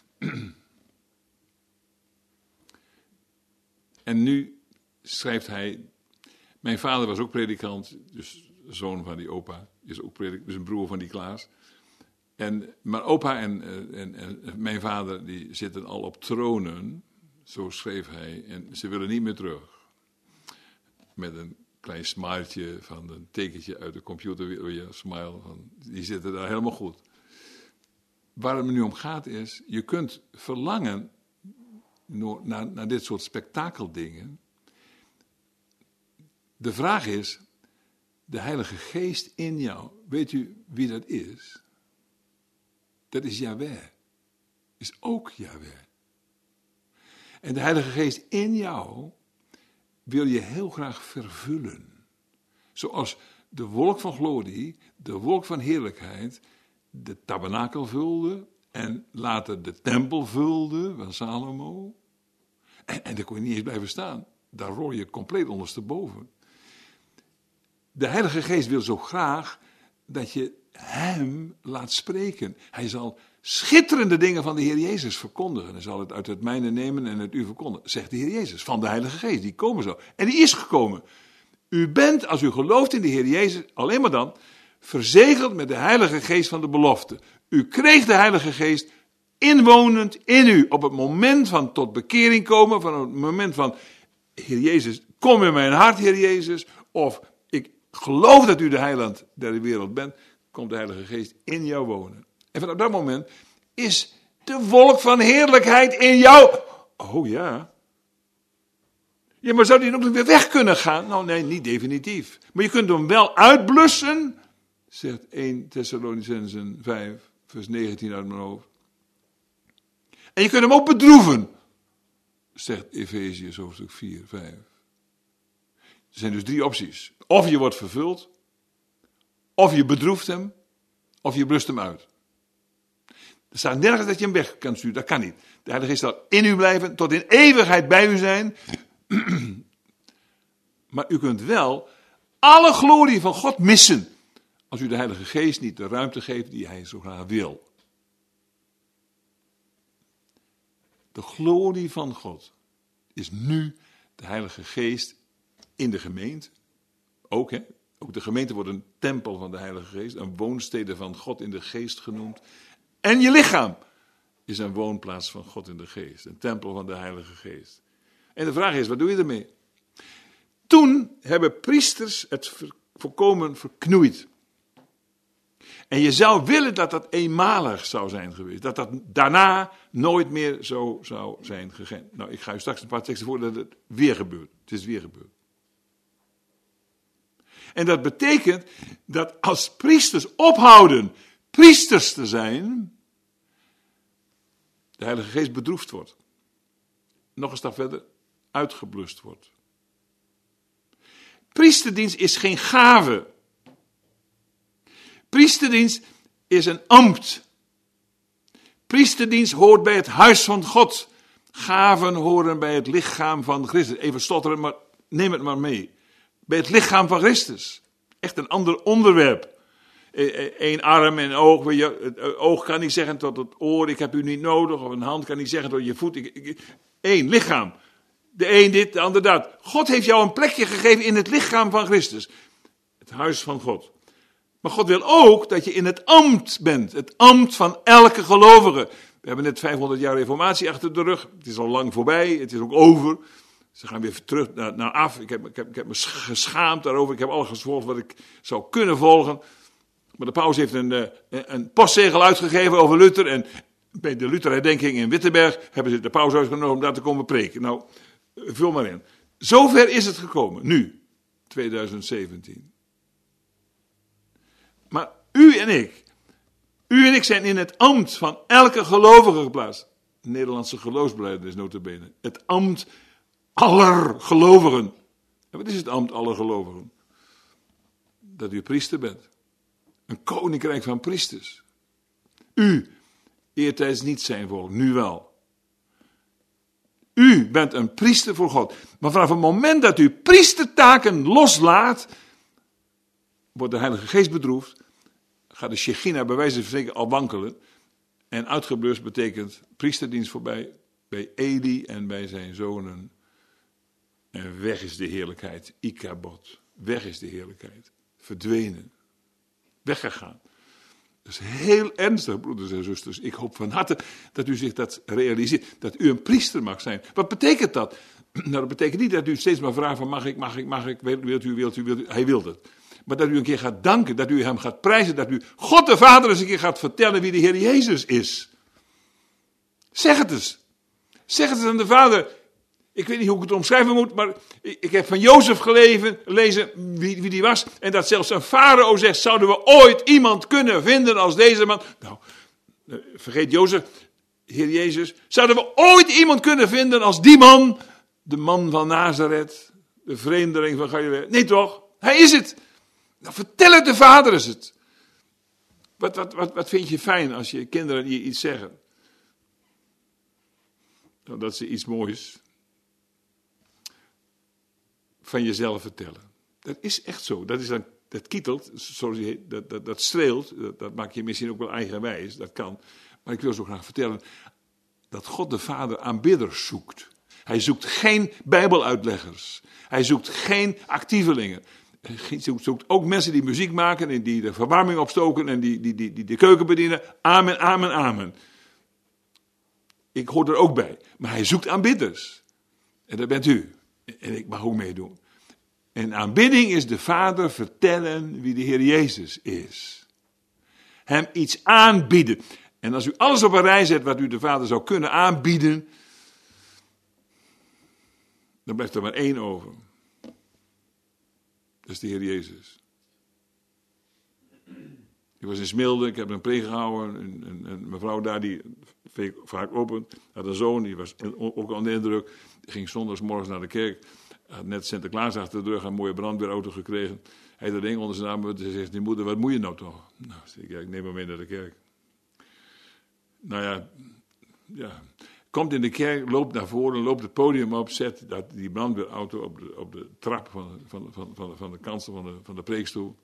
En nu schrijft hij, mijn vader was ook predikant, dus zoon van die opa, is ook predikant, dus een broer van die Klaas. En, maar opa en, en, en mijn vader, die zitten al op tronen, zo schreef hij, en ze willen niet meer terug. Met een klein smiletje van een tekentje uit de computer, ja, smile, van, die zitten daar helemaal goed. Waar het me nu om gaat is, je kunt verlangen Naar, naar dit soort spektakeldingen. De vraag is, de Heilige Geest in jou, weet u wie dat is? Dat is Yahweh. Is ook Yahweh. En de Heilige Geest in jou wil je heel graag vervullen. Zoals de wolk van glorie, de wolk van heerlijkheid, de tabernakel vulde. En later de tempel vulde van Salomo. En, en daar kon je niet eens blijven staan. Daar rol je compleet ondersteboven. De Heilige Geest wil zo graag dat je hem laat spreken. Hij zal schitterende dingen van de Heer Jezus verkondigen. Hij zal het uit het mijne nemen en het u verkondigen, zegt de Heer Jezus, van de Heilige Geest. Die komen zo. En die is gekomen. U bent, als u gelooft in de Heer Jezus, alleen maar dan, verzegeld met de Heilige Geest van de belofte. U kreeg de Heilige Geest inwonend in u. Op het moment van tot bekering komen, van het moment van, Heer Jezus, kom in mijn hart, Heer Jezus. Of, ik geloof dat u de heiland der wereld bent, komt de Heilige Geest in jou wonen. En vanaf dat moment is de wolk van heerlijkheid in jou. Oh ja. Ja, maar zou die ook nog weer weg kunnen gaan? Nou nee, niet definitief. Maar je kunt hem wel uitblussen, zegt eerste Thessalonicenzen vijf, vers negentien uit mijn hoofd. En je kunt hem ook bedroeven, zegt Efeziërs hoofdstuk vier, vijf. Er zijn dus drie opties. Of je wordt vervuld, of je bedroeft hem, of je blust hem uit. Er staat nergens dat je hem weg kan sturen, dat kan niet. De Heilige Geest zal in u blijven, tot in eeuwigheid bij u zijn. Maar u kunt wel alle glorie van God missen, als u de Heilige Geest niet de ruimte geeft die hij zo graag wil. De glorie van God is nu de Heilige Geest in de gemeente. Ook, hè? Ook de gemeente wordt een tempel van de Heilige Geest, een woonstede van God in de Geest genoemd. En je lichaam is een woonplaats van God in de Geest, een tempel van de Heilige Geest. En de vraag is, wat doe je ermee? Toen hebben priesters het volkomen verknoeid. En je zou willen dat dat eenmalig zou zijn geweest. Dat dat daarna nooit meer zo zou zijn gegaan. Nou, ik ga u straks een paar teksten voor dat het weer gebeurt. Het is weer gebeurd. En dat betekent dat als priesters ophouden priesters te zijn, de Heilige Geest bedroefd wordt. Nog een stap verder, uitgeblust wordt. Priesterdienst is geen gave. Priesterdienst is een ambt. Priesterdienst hoort bij het huis van God. Gaven horen bij het lichaam van Christus. Even stotteren, maar neem het maar mee. Bij het lichaam van Christus. Echt een ander onderwerp. Eén arm en oog. Het oog kan niet zeggen tot het oor, ik heb u niet nodig. Of een hand kan niet zeggen tot je voet. Eén lichaam. De een dit, de ander dat. God heeft jou een plekje gegeven in het lichaam van Christus. Het huis van God. Maar God wil ook dat je in het ambt bent. Het ambt van elke gelovige. We hebben net vijfhonderd jaar reformatie achter de rug. Het is al lang voorbij. Het is ook over. Ze gaan weer terug naar, naar af. Ik heb, ik, heb, ik heb me geschaamd daarover. Ik heb alles gevolgd wat ik zou kunnen volgen. Maar de paus heeft een, een, een postzegel uitgegeven over Luther. En bij de Lutherherdenking in Wittenberg hebben ze de paus uitgenodigd om daar te komen preken. Nou, vul maar in. Zover is het gekomen. Nu, twintig zeventien. Maar u en ik, u en ik zijn in het ambt van elke gelovige geplaatst. De Nederlandse geloofsbelijdenis nota bene. Het ambt aller gelovigen. En wat is het ambt aller gelovigen? Dat u priester bent. Een koninkrijk van priesters. U, eertijds niet zijn volk, nu wel. U bent een priester voor God. Maar vanaf het moment dat u priestertaken loslaat, wordt de Heilige Geest bedroefd, gaat de Shechina bij wijze van spreken al wankelen. En uitgeblust betekent priesterdienst voorbij bij Eli en bij zijn zonen. En weg is de heerlijkheid, Ikabod. Weg is de heerlijkheid. Verdwenen. Weggegaan. Dat is heel ernstig, broeders en zusters. Ik hoop van harte dat u zich dat realiseert. Dat u een priester mag zijn. Wat betekent dat? Nou, dat betekent niet dat u steeds maar vraagt van mag ik, mag ik, mag ik, wilt u, wilt u, wilt u. Hij wil het. Maar dat u een keer gaat danken, dat u hem gaat prijzen, dat u God de Vader eens een keer gaat vertellen wie de Heer Jezus is. Zeg het eens. Zeg het eens aan de Vader. Ik weet niet hoe ik het omschrijven moet, maar ik, ik heb van Jozef gelezen, lezen wie, wie die was. En dat zelfs een farao zegt, zouden we ooit iemand kunnen vinden als deze man? Nou, vergeet Jozef, Heer Jezus. Zouden we ooit iemand kunnen vinden als die man? De man van Nazareth, de vreemdeling van Galilea. Nee toch? Hij is het. Nou, vertel het de Vader is het. Wat, wat, wat, wat vind je fijn als je kinderen je iets zeggen? Nou, dat ze iets moois van jezelf vertellen. Dat is echt zo. Dat is, een, dat dat kietelt, zoals je, dat, dat, dat streelt, dat, dat maakt je misschien ook wel eigenwijs, dat kan. Maar ik wil zo graag vertellen dat God de Vader aanbidders zoekt. Hij zoekt geen bijbeluitleggers. Hij zoekt geen actievelingen. Hij zoekt ook mensen die muziek maken en die de verwarming opstoken en die, die, die, die de keuken bedienen. Amen, amen, amen. Ik hoor er ook bij. Maar hij zoekt aanbidders. En dat bent u. En ik mag ook meedoen. En aanbidding is de Vader vertellen wie de Heer Jezus is. Hem iets aanbieden. En als u alles op een rij zet wat u de Vader zou kunnen aanbieden, dan blijft er maar één over. Dat is de Heer Jezus. Ik was in Smilde, ik heb een preek gehouden. Een, een, een mevrouw daar, die vaak opent, had een zoon, die was ook onder de indruk. Die ging zondagsmorgens naar de kerk. Had net Sinterklaas achter de rug, een mooie brandweerauto gekregen. Hij had dat ding onder zijn arm en zegt, die moeder, wat moet je nou toch? Nou, zeg ik, ja, ik neem hem mee naar de kerk. Nou ja, ja, komt in de kerk, loopt naar voren, loopt het podium op, zet dat, die brandweerauto op de, op de trap van, van, van, van, van de kansel van de, van de preekstoel.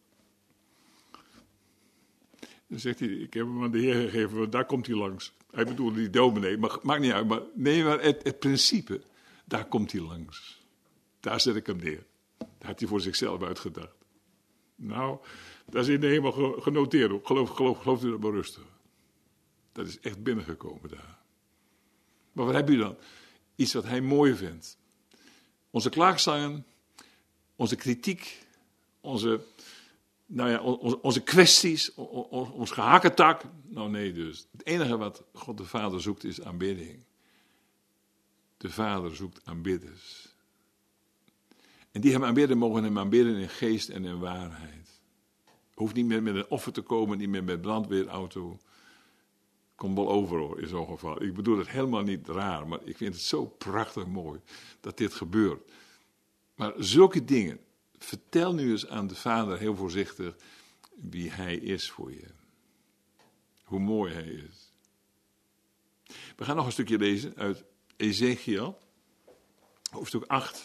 Dan zegt hij, ik heb hem aan de Heer gegeven, want daar komt hij langs. Hij bedoelde die dominee, maar maakt niet uit. Maar nee, maar het, het principe, daar komt hij langs. Daar zet ik hem neer. Dat had hij voor zichzelf uitgedacht. Nou, dat is in de hemel genoteerd. Geloof, geloof, geloof u dat maar rustig. Dat is echt binnengekomen daar. Maar wat heb je dan? Iets wat hij mooi vindt. Onze klaagzangen, onze kritiek, onze, nou ja, onze, onze kwesties, ons gehakketak. Nou nee dus. Het enige wat God de Vader zoekt is aanbidding. De Vader zoekt aanbidders. En die hem aanbidden mogen hem aanbidden in geest en in waarheid. Hoeft niet meer met een offer te komen, niet meer met brandweerauto. Komt wel over hoor, in zo'n geval. Ik bedoel het helemaal niet raar, maar ik vind het zo prachtig mooi dat dit gebeurt. Maar zulke dingen, vertel nu eens aan de Vader heel voorzichtig wie hij is voor je. Hoe mooi hij is. We gaan nog een stukje lezen uit Ezechiel, hoofdstuk acht.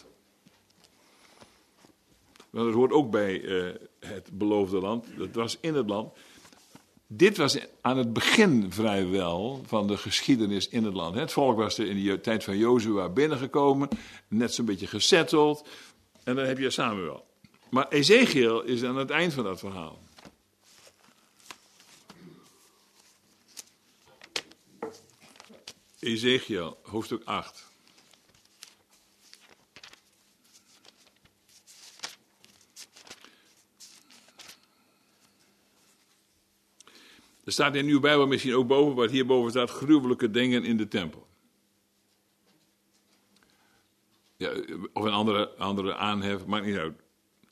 Dat hoort ook bij uh, het beloofde land. Dat was in het land. Dit was aan het begin vrijwel van de geschiedenis in het land. Het volk was er in de tijd van Jozua binnengekomen, net zo'n beetje gesetteld. En dan heb je Samuel. Maar Ezechiel is aan het eind van dat verhaal. Ezechiel, hoofdstuk acht. Er staat in uw Bijbel misschien ook boven, wat hierboven staat, gruwelijke dingen in de tempel. Ja, of een andere, andere aanhef, maakt niet uit.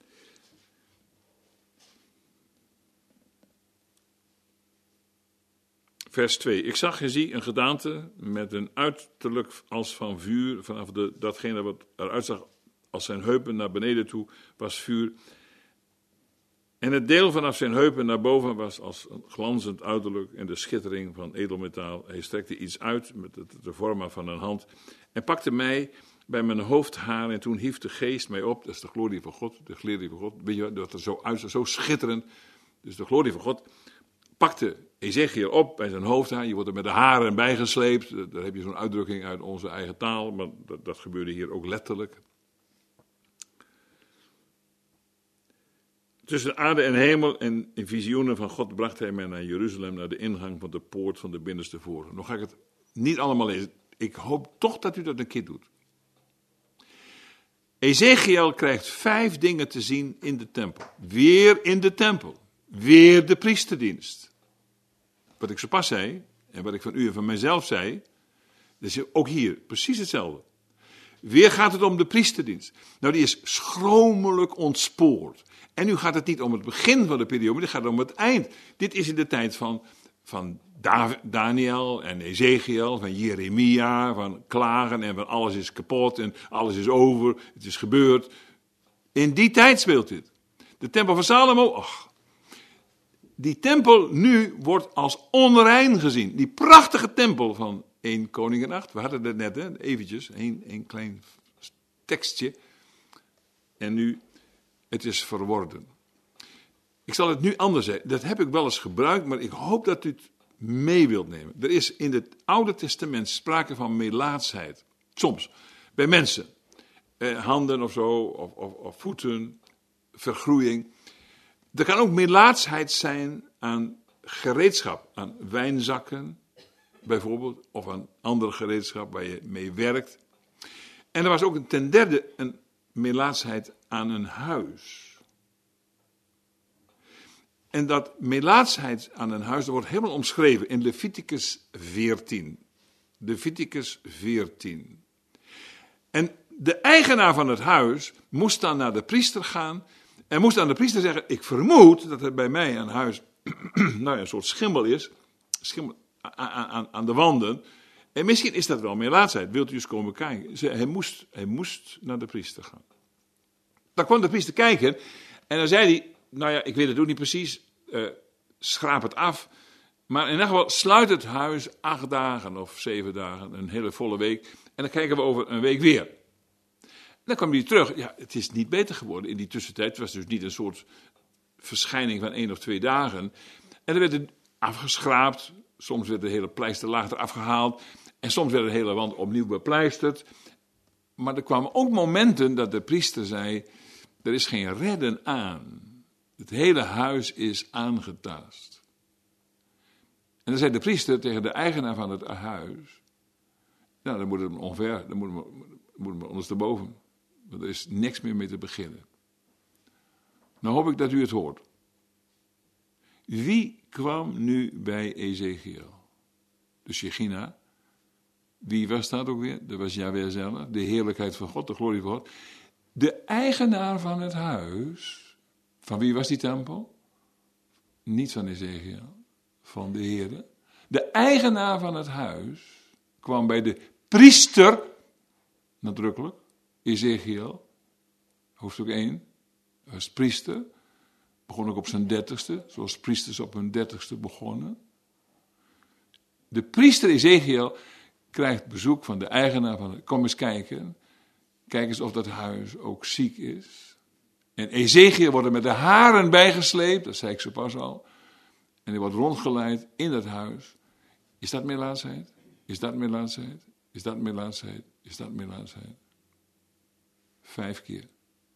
Vers twee. Ik zag en zie een gedaante met een uiterlijk als van vuur. Vanaf de, datgene wat eruit zag als zijn heupen naar beneden toe was vuur. En het deel vanaf zijn heupen naar boven was als een glanzend uiterlijk en de schittering van edelmetaal. Hij strekte iets uit met de vorm van een hand en pakte mij bij mijn hoofdhaar en toen hief de geest mij op. Dat is de glorie van God, de glorie van God. Weet je wat, dat er zo uitzag, zo schitterend. Dus de glorie van God pakte Ezechiel op bij zijn hoofdhaar. Je wordt er met de haren bijgesleept. Daar heb je zo'n uitdrukking uit onze eigen taal, maar dat, dat gebeurde hier ook letterlijk. Tussen aarde en hemel en in visioenen van God bracht hij mij naar Jeruzalem, naar de ingang van de poort van de binnenste voren. Nog ga ik het niet allemaal lezen. Ik hoop toch dat u dat een keer doet. Ezechiel krijgt vijf dingen te zien in de tempel. Weer in de tempel. Weer de priesterdienst. Wat ik zo pas zei, en wat ik van u en van mijzelf zei, dat is ook hier precies hetzelfde. Weer gaat het om de priesterdienst. Nou, die is schromelijk ontspoord. En nu gaat het niet om het begin van de periode, maar het gaat om het eind. Dit is in de tijd van, van Daniel en Ezechiel, van Jeremia, van klagen en van alles is kapot en alles is over, het is gebeurd. In die tijd speelt dit. De tempel van Salomo, och. Die tempel nu wordt als onrein gezien. Die prachtige tempel van één Koningenacht. We hadden het net, hè, eventjes, één, één klein tekstje. En nu, het is verworden. Ik zal het nu anders zeggen. Dat heb ik wel eens gebruikt, maar ik hoop dat u het mee wilt nemen. Er is in het Oude Testament sprake van melaatsheid. Soms, bij mensen. Eh, handen of zo, of, of, of voeten, vergroeiing. Er kan ook melaatsheid zijn aan gereedschap, aan wijnzakken bijvoorbeeld, of aan andere gereedschap waar je mee werkt. En er was ook een, ten derde een melaatsheid aan een huis. En dat melaatsheid aan een huis, dat wordt helemaal omschreven in Leviticus veertien. Leviticus veertien. En de eigenaar van het huis moest dan naar de priester gaan en moest aan de priester zeggen, ik vermoed dat er bij mij aan huis nou ja, een soort schimmel is, schimmel aan, aan, aan de wanden. En misschien is dat wel melaatsheid, wilt u eens komen kijken? Ze, hij, moest, hij moest naar de priester gaan. Dan kwam de priester kijken en dan zei hij, nou ja, ik weet het ook niet precies, uh, schraap het af. Maar in ieder geval sluit het huis acht dagen of zeven dagen, een hele volle week. En dan kijken we over een week weer. Dan kwam hij terug. Ja, het is niet beter geworden in die tussentijd. Het was dus niet een soort verschijning van één of twee dagen. En er werd het afgeschraapt. Soms werd de hele pleisterlaag eraf gehaald. En soms werd de hele wand opnieuw bepleisterd. Maar er kwamen ook momenten dat de priester zei, er is geen redden aan. Het hele huis is aangetast. En dan zei de priester tegen de eigenaar van het huis, nou, dan moet het onver, dan moet het, moet het ondersteboven. Want er is niks meer mee te beginnen. Nou hoop ik dat u het hoort. Wie kwam nu bij Ezekiel? De Shechina. Wie was dat ook weer? Dat was Yahweh zelf. De heerlijkheid van God, de glorie van God. De eigenaar van het huis. Van wie was die tempel? Niet van Ezekiel. Van de Heere. De eigenaar van het huis kwam bij de priester, nadrukkelijk, Ezekiel, hoofdstuk één, was priester, begon ook op zijn dertigste, zoals priesters op hun dertigste begonnen. De priester Ezekiel krijgt bezoek van de eigenaar van het, kom eens kijken, kijk eens of dat huis ook ziek is. En Ezekiel wordt er met de haren bijgesleept, dat zei ik zo pas al, en hij wordt rondgeleid in dat huis. Is dat melaatsheid? Is dat melaatsheid? Is dat melaatsheid? Is dat melaatsheid? Vijf keer.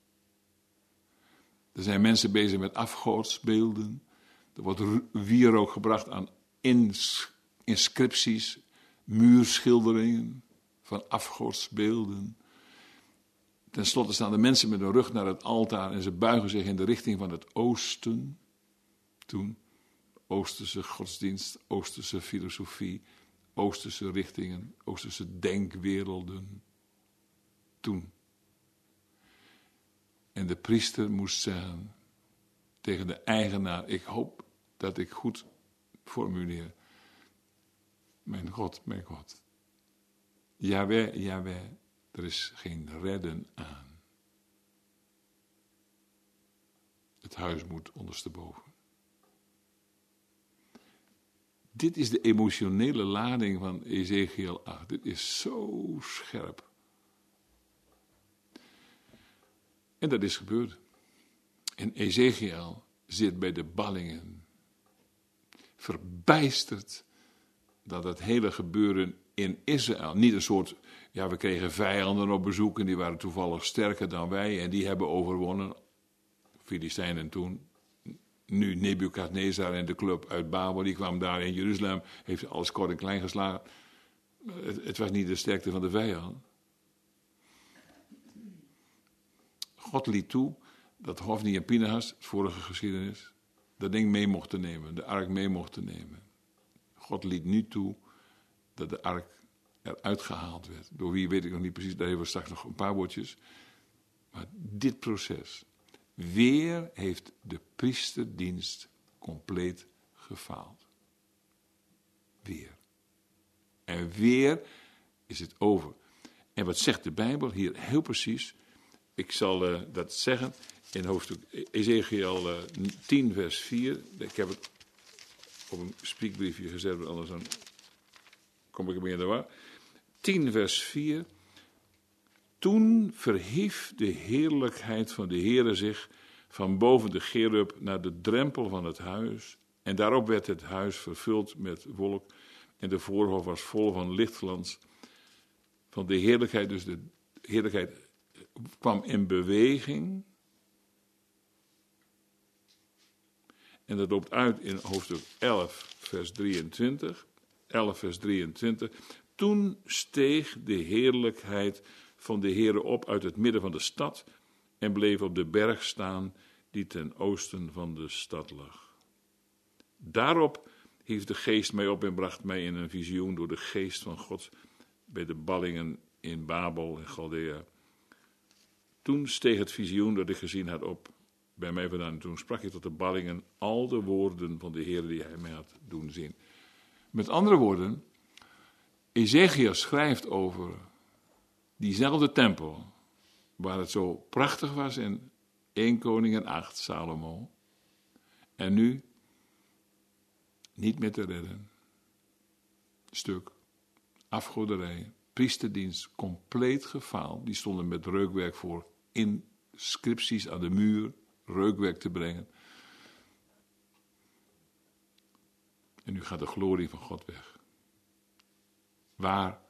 Er zijn mensen bezig met afgodsbeelden. Er wordt wierook gebracht aan ins- inscripties, muurschilderingen van afgodsbeelden. Ten slotte staan de mensen met hun rug naar het altaar en ze buigen zich in de richting van het oosten. Toen, Oosterse godsdienst, Oosterse filosofie, Oosterse richtingen, Oosterse denkwerelden. Toen. En de priester moest zeggen tegen de eigenaar, ik hoop dat ik goed formuleer. Mijn God, mijn God. Jaweh, jaweh, er is geen redden aan. Het huis moet ondersteboven. Dit is de emotionele lading van Ezekiel acht. Dit is zo scherp. En dat is gebeurd. En Ezekiel zit bij de ballingen. Verbijsterd dat het hele gebeuren in Israël, niet een soort, ja, we kregen vijanden op bezoek en die waren toevallig sterker dan wij en die hebben overwonnen. Filistijnen toen. Nu Nebukadnezar en de club uit Babel, die kwam daar in Jeruzalem, heeft alles kort en klein geslagen. Het, het was niet de sterkte van de vijand. God liet toe dat Hofni en Pinehas, het vorige geschiedenis, dat ding mee mochten nemen, de ark mee mochten nemen. God liet nu toe dat de ark eruit gehaald werd. Door wie weet ik nog niet precies, daar hebben we straks nog een paar woordjes. Maar dit proces, weer heeft de priesterdienst compleet gefaald. Weer. En weer is het over. En wat zegt de Bijbel hier heel precies? Ik zal uh, dat zeggen in hoofdstuk Ezekiel uh, tien vers vier. Ik heb het op een spreekbriefje gezet, anders dan kom ik er meer in de war. tien vers vier. Toen verhief de heerlijkheid van de Heere zich van boven de cherub naar de drempel van het huis. En daarop werd het huis vervuld met wolk. En de voorhof was vol van lichtglans. Van de heerlijkheid, dus de heerlijkheid kwam in beweging. En dat loopt uit in hoofdstuk elf, vers drieëntwintig. elf, vers drieëntwintig. Toen steeg de heerlijkheid van de Heere op uit het midden van de stad en bleef op de berg staan die ten oosten van de stad lag. Daarop hief de geest mij op en bracht mij in een visioen door de geest van God bij de ballingen in Babel en Chaldea. Toen steeg het visioen dat ik gezien had op bij mij vandaan. En toen sprak ik tot de ballingen al de woorden van de Heer die hij mij had doen zien. Met andere woorden, Ezechiel schrijft over diezelfde tempel, waar het zo prachtig was in Eerste Koningen acht, Salomo. En nu niet meer te redden. Stuk, afgoderij, priesterdienst, compleet gefaald. Die stonden met reukwerk voor inscripties aan de muur, reukwerk te brengen. En nu gaat de glorie van God weg. Waar?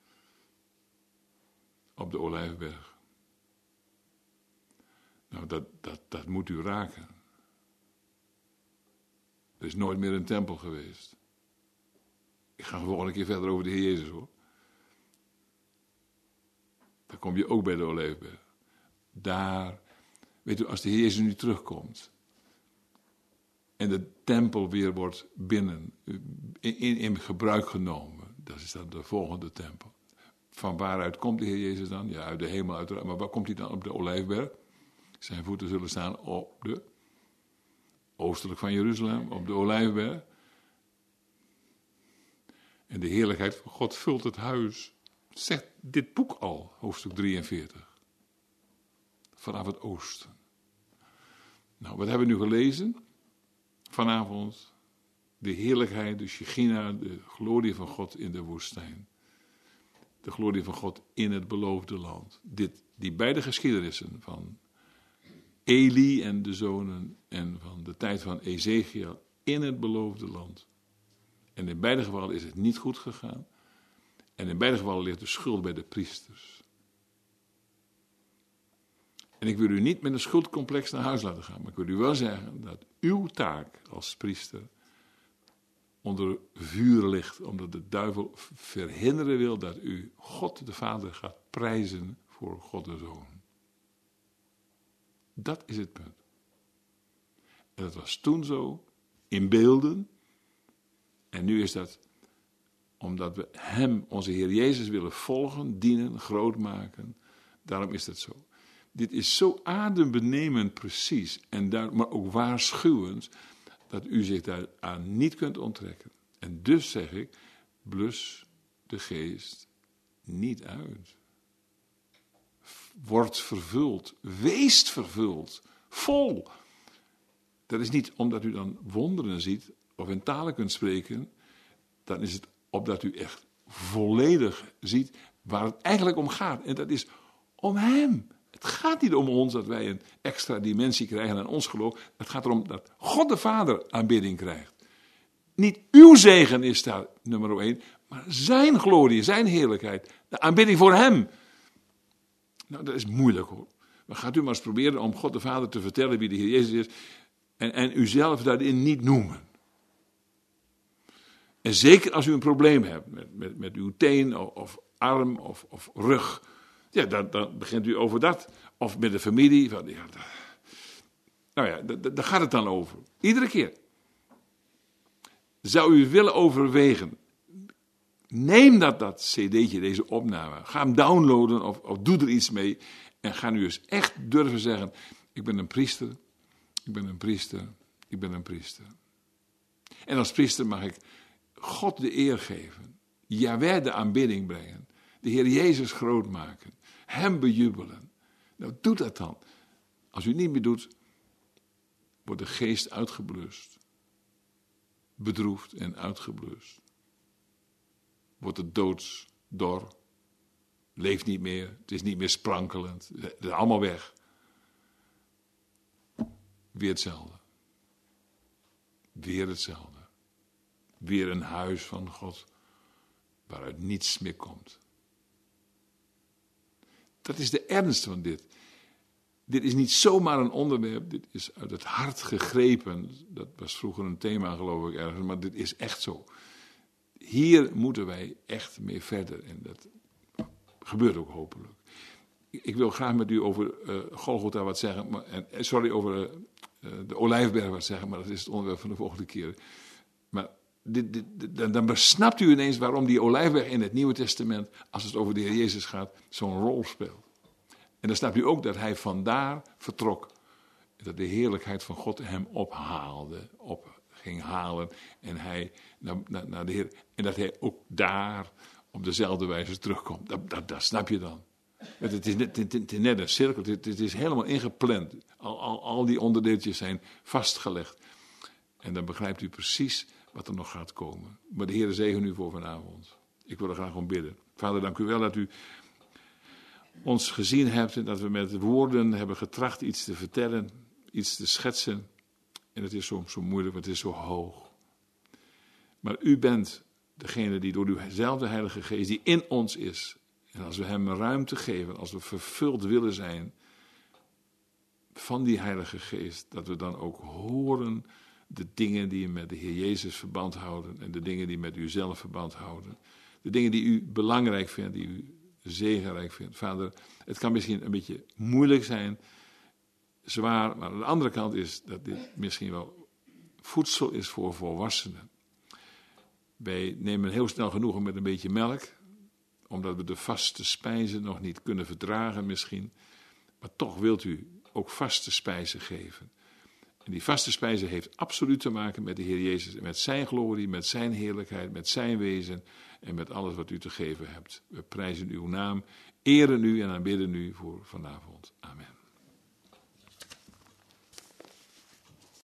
Op de Olijfberg. Nou, dat, dat, dat moet u raken. Er is nooit meer een tempel geweest. Ik ga gewoon een keer verder over de Heer Jezus, hoor. Dan kom je ook bij de Olijfberg. Daar, weet u, als de Heer Jezus nu terugkomt en de tempel weer wordt binnen, in, in, in gebruik genomen, dat is dan de volgende tempel. Van waaruit komt de Heer Jezus dan? Ja, uit de hemel uiteraard. Maar waar komt hij dan? Op de Olijfberg. Zijn voeten zullen staan op de oostelijk van Jeruzalem, op de Olijfberg. En de heerlijkheid van God vult het huis. Zegt dit boek al, hoofdstuk drieënveertig. Vanaf het oosten. Nou, wat hebben we nu gelezen? Vanavond de heerlijkheid, de Shechina, de glorie van God in de woestijn. De glorie van God in het beloofde land. Dit, die beide geschiedenissen van Eli en de zonen en van de tijd van Ezechiel in het beloofde land. En in beide gevallen is het niet goed gegaan. En in beide gevallen ligt de schuld bij de priesters. En ik wil u niet met een schuldcomplex naar huis laten gaan, maar ik wil u wel zeggen dat uw taak als priester onder vuur ligt, omdat de duivel verhinderen wil dat u God de Vader gaat prijzen voor God de Zoon. Dat is het punt. En dat was toen zo, in beelden, en nu is dat omdat we hem, onze Heer Jezus, willen volgen, dienen, groot maken. Daarom is dat zo. Dit is zo adembenemend precies, en daar, maar ook waarschuwend, dat u zich daaraan niet kunt onttrekken. En dus zeg ik, blus de geest niet uit. Word vervuld, wees vervuld, vol. Dat is niet omdat u dan wonderen ziet, of in talen kunt spreken, dan is het opdat u echt volledig ziet waar het eigenlijk om gaat. En dat is om hem. Het gaat niet om ons dat wij een extra dimensie krijgen aan ons geloof. Het gaat erom dat God de Vader aanbidding krijgt. Niet uw zegen is daar nummer één, maar zijn glorie, zijn heerlijkheid. De aanbidding voor hem. Nou, dat is moeilijk, hoor. Maar gaat u maar eens proberen om God de Vader te vertellen wie de Heer Jezus is. En, en uzelf daarin niet noemen. En zeker als u een probleem hebt met, met, met uw teen of, of arm of, of rug. Ja, dan, dan begint u over dat. Of met de familie. Van, ja, dat, nou ja, daar, daar gaat het dan over. Iedere keer. Zou u willen overwegen. Neem dat, dat cd'tje, deze opname. Ga hem downloaden of, of doe er iets mee. En ga nu eens echt durven zeggen. Ik ben een priester. Ik ben een priester. Ik ben een priester. En als priester mag ik God de eer geven. Jahweh de aanbidding brengen. De Heer Jezus groot maken. Hem bejubelen. Nou, doe dat dan. Als u het niet meer doet, wordt de geest uitgeblust. Bedroefd en uitgeblust. Wordt het doodsdor. Leeft niet meer. Het is niet meer sprankelend. Het is allemaal weg. Weer hetzelfde. Weer hetzelfde. Weer een huis van God waaruit niets meer komt. Dat is de ernst van dit. Dit is niet zomaar een onderwerp, dit is uit het hart gegrepen. Dat was vroeger een thema, geloof ik, ergens, maar dit is echt zo. Hier moeten wij echt mee verder en dat gebeurt ook hopelijk. Ik wil graag met u over uh, Golgotha wat zeggen, maar, en, sorry, over uh, de Olijfberg wat zeggen, maar dat is het onderwerp van de volgende keer. Maar dit, dit, dit, dan, dan besnapt u ineens waarom die Olijfberg in het Nieuwe Testament, als het over de Heer Jezus gaat, zo'n rol speelt. En dan snapt u ook dat hij vandaar vertrok. Dat de heerlijkheid van God hem ophaalde, op ging halen. En hij naar, naar, naar de Heer. En dat hij ook daar op dezelfde wijze terugkomt. Dat, dat, dat snap je dan. Het is, net, het is net een cirkel, het, het is helemaal ingepland. Al, al, al die onderdeeltjes zijn vastgelegd. En dan begrijpt u precies wat er nog gaat komen. Maar de Heer zegen u voor vanavond. Ik wil er graag om bidden. Vader, dank u wel dat u ons gezien hebt en dat we met woorden hebben getracht iets te vertellen, iets te schetsen. En het is soms zo moeilijk, want het is zo hoog. Maar u bent degene die door uwzelfde Heilige Geest, die in ons is. En als we hem ruimte geven, als we vervuld willen zijn van die Heilige Geest, dat we dan ook horen de dingen die met de Heer Jezus verband houden en de dingen die met uzelf verband houden. De dingen die u belangrijk vindt, die u zegenrijk vindt. Vader, het kan misschien een beetje moeilijk zijn, zwaar, maar aan de andere kant is dat dit misschien wel voedsel is voor volwassenen. Wij nemen heel snel genoegen met een beetje melk, omdat we de vaste spijzen nog niet kunnen verdragen misschien. Maar toch wilt u ook vaste spijzen geven. En die vaste spijze heeft absoluut te maken met de Heer Jezus. En met zijn glorie, met zijn heerlijkheid, met zijn wezen. En met alles wat u te geven hebt. We prijzen uw naam, eren u en aanbidden u voor vanavond. Amen.